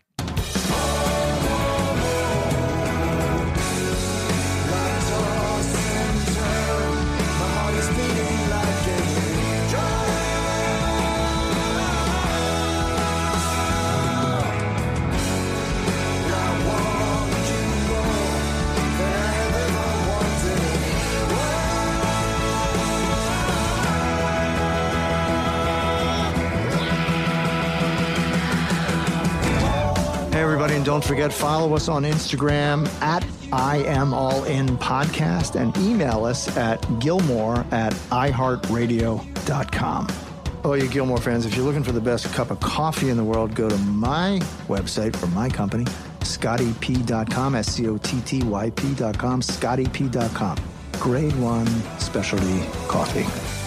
And don't forget, follow us on Instagram at I Am All In Podcast and email us at Gilmore at i heart radio dot com. Oh, you Gilmore fans, if you're looking for the best cup of coffee in the world, go to my website for my company, scotty p dot com, S C O T T Y P dot com, scotty p dot com. Grade one specialty coffee.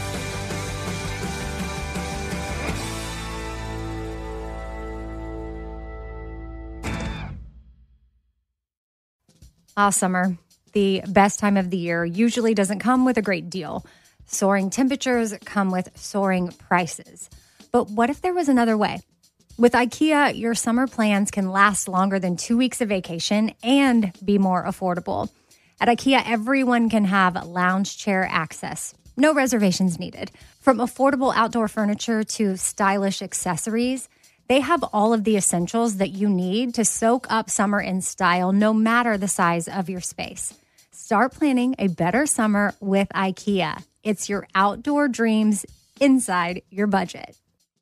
Ah, summer, the best time of the year, usually doesn't come with a great deal. Soaring temperatures come with soaring prices. But what if there was another way? With IKEA, your summer plans can last longer than two weeks of vacation and be more affordable. At IKEA, everyone can have lounge chair access. No reservations needed. From affordable outdoor furniture to stylish accessories, they have all of the essentials that you need to soak up summer in style, no matter the size of your space. Start planning a better summer with IKEA. It's your outdoor dreams inside your budget.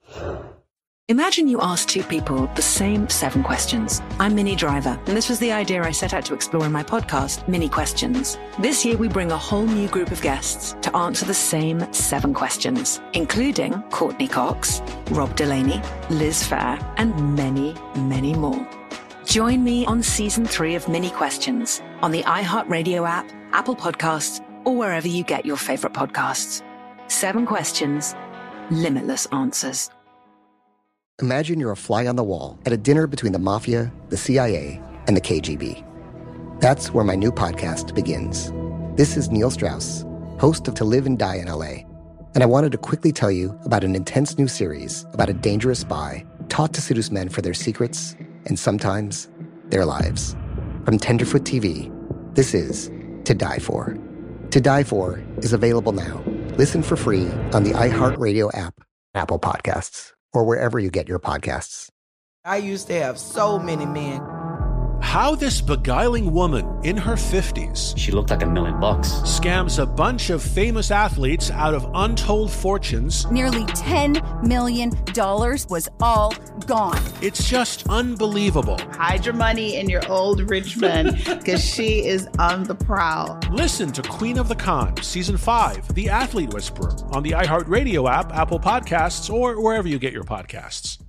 Imagine you ask two people the same seven questions. I'm Minnie Driver, and this was the idea I set out to explore in my podcast, Mini Questions. This year, we bring a whole new group of guests to answer the same seven questions, including Courtney Cox, Rob Delaney, Liz Phair, and many, many more. Join me on season three of Mini Questions on the iHeartRadio app, Apple Podcasts, or wherever you get your favorite podcasts. Seven questions, limitless answers. Imagine you're a fly on the wall at a dinner between the mafia, the C I A, and the K G B. That's where my new podcast begins. This is Neil Strauss, host of To Live and Die in L A, and I wanted to quickly tell you about an intense new series about a dangerous spy taught to seduce men for their secrets and sometimes their lives. From Tenderfoot T V, this is To Die For. To Die For is available now. Listen for free on the iHeartRadio app, Apple Podcasts, or wherever you get your podcasts. I used to have so many men. How this beguiling woman in her fifties, she looked like a million bucks, scams a bunch of famous athletes out of untold fortunes. Nearly ten million dollars was all gone. It's just unbelievable. Hide your money in your old rich man, because she is on the prowl. Listen to Queen of the Con, Season five, The Athlete Whisperer, on the iHeartRadio app, Apple Podcasts, or wherever you get your podcasts.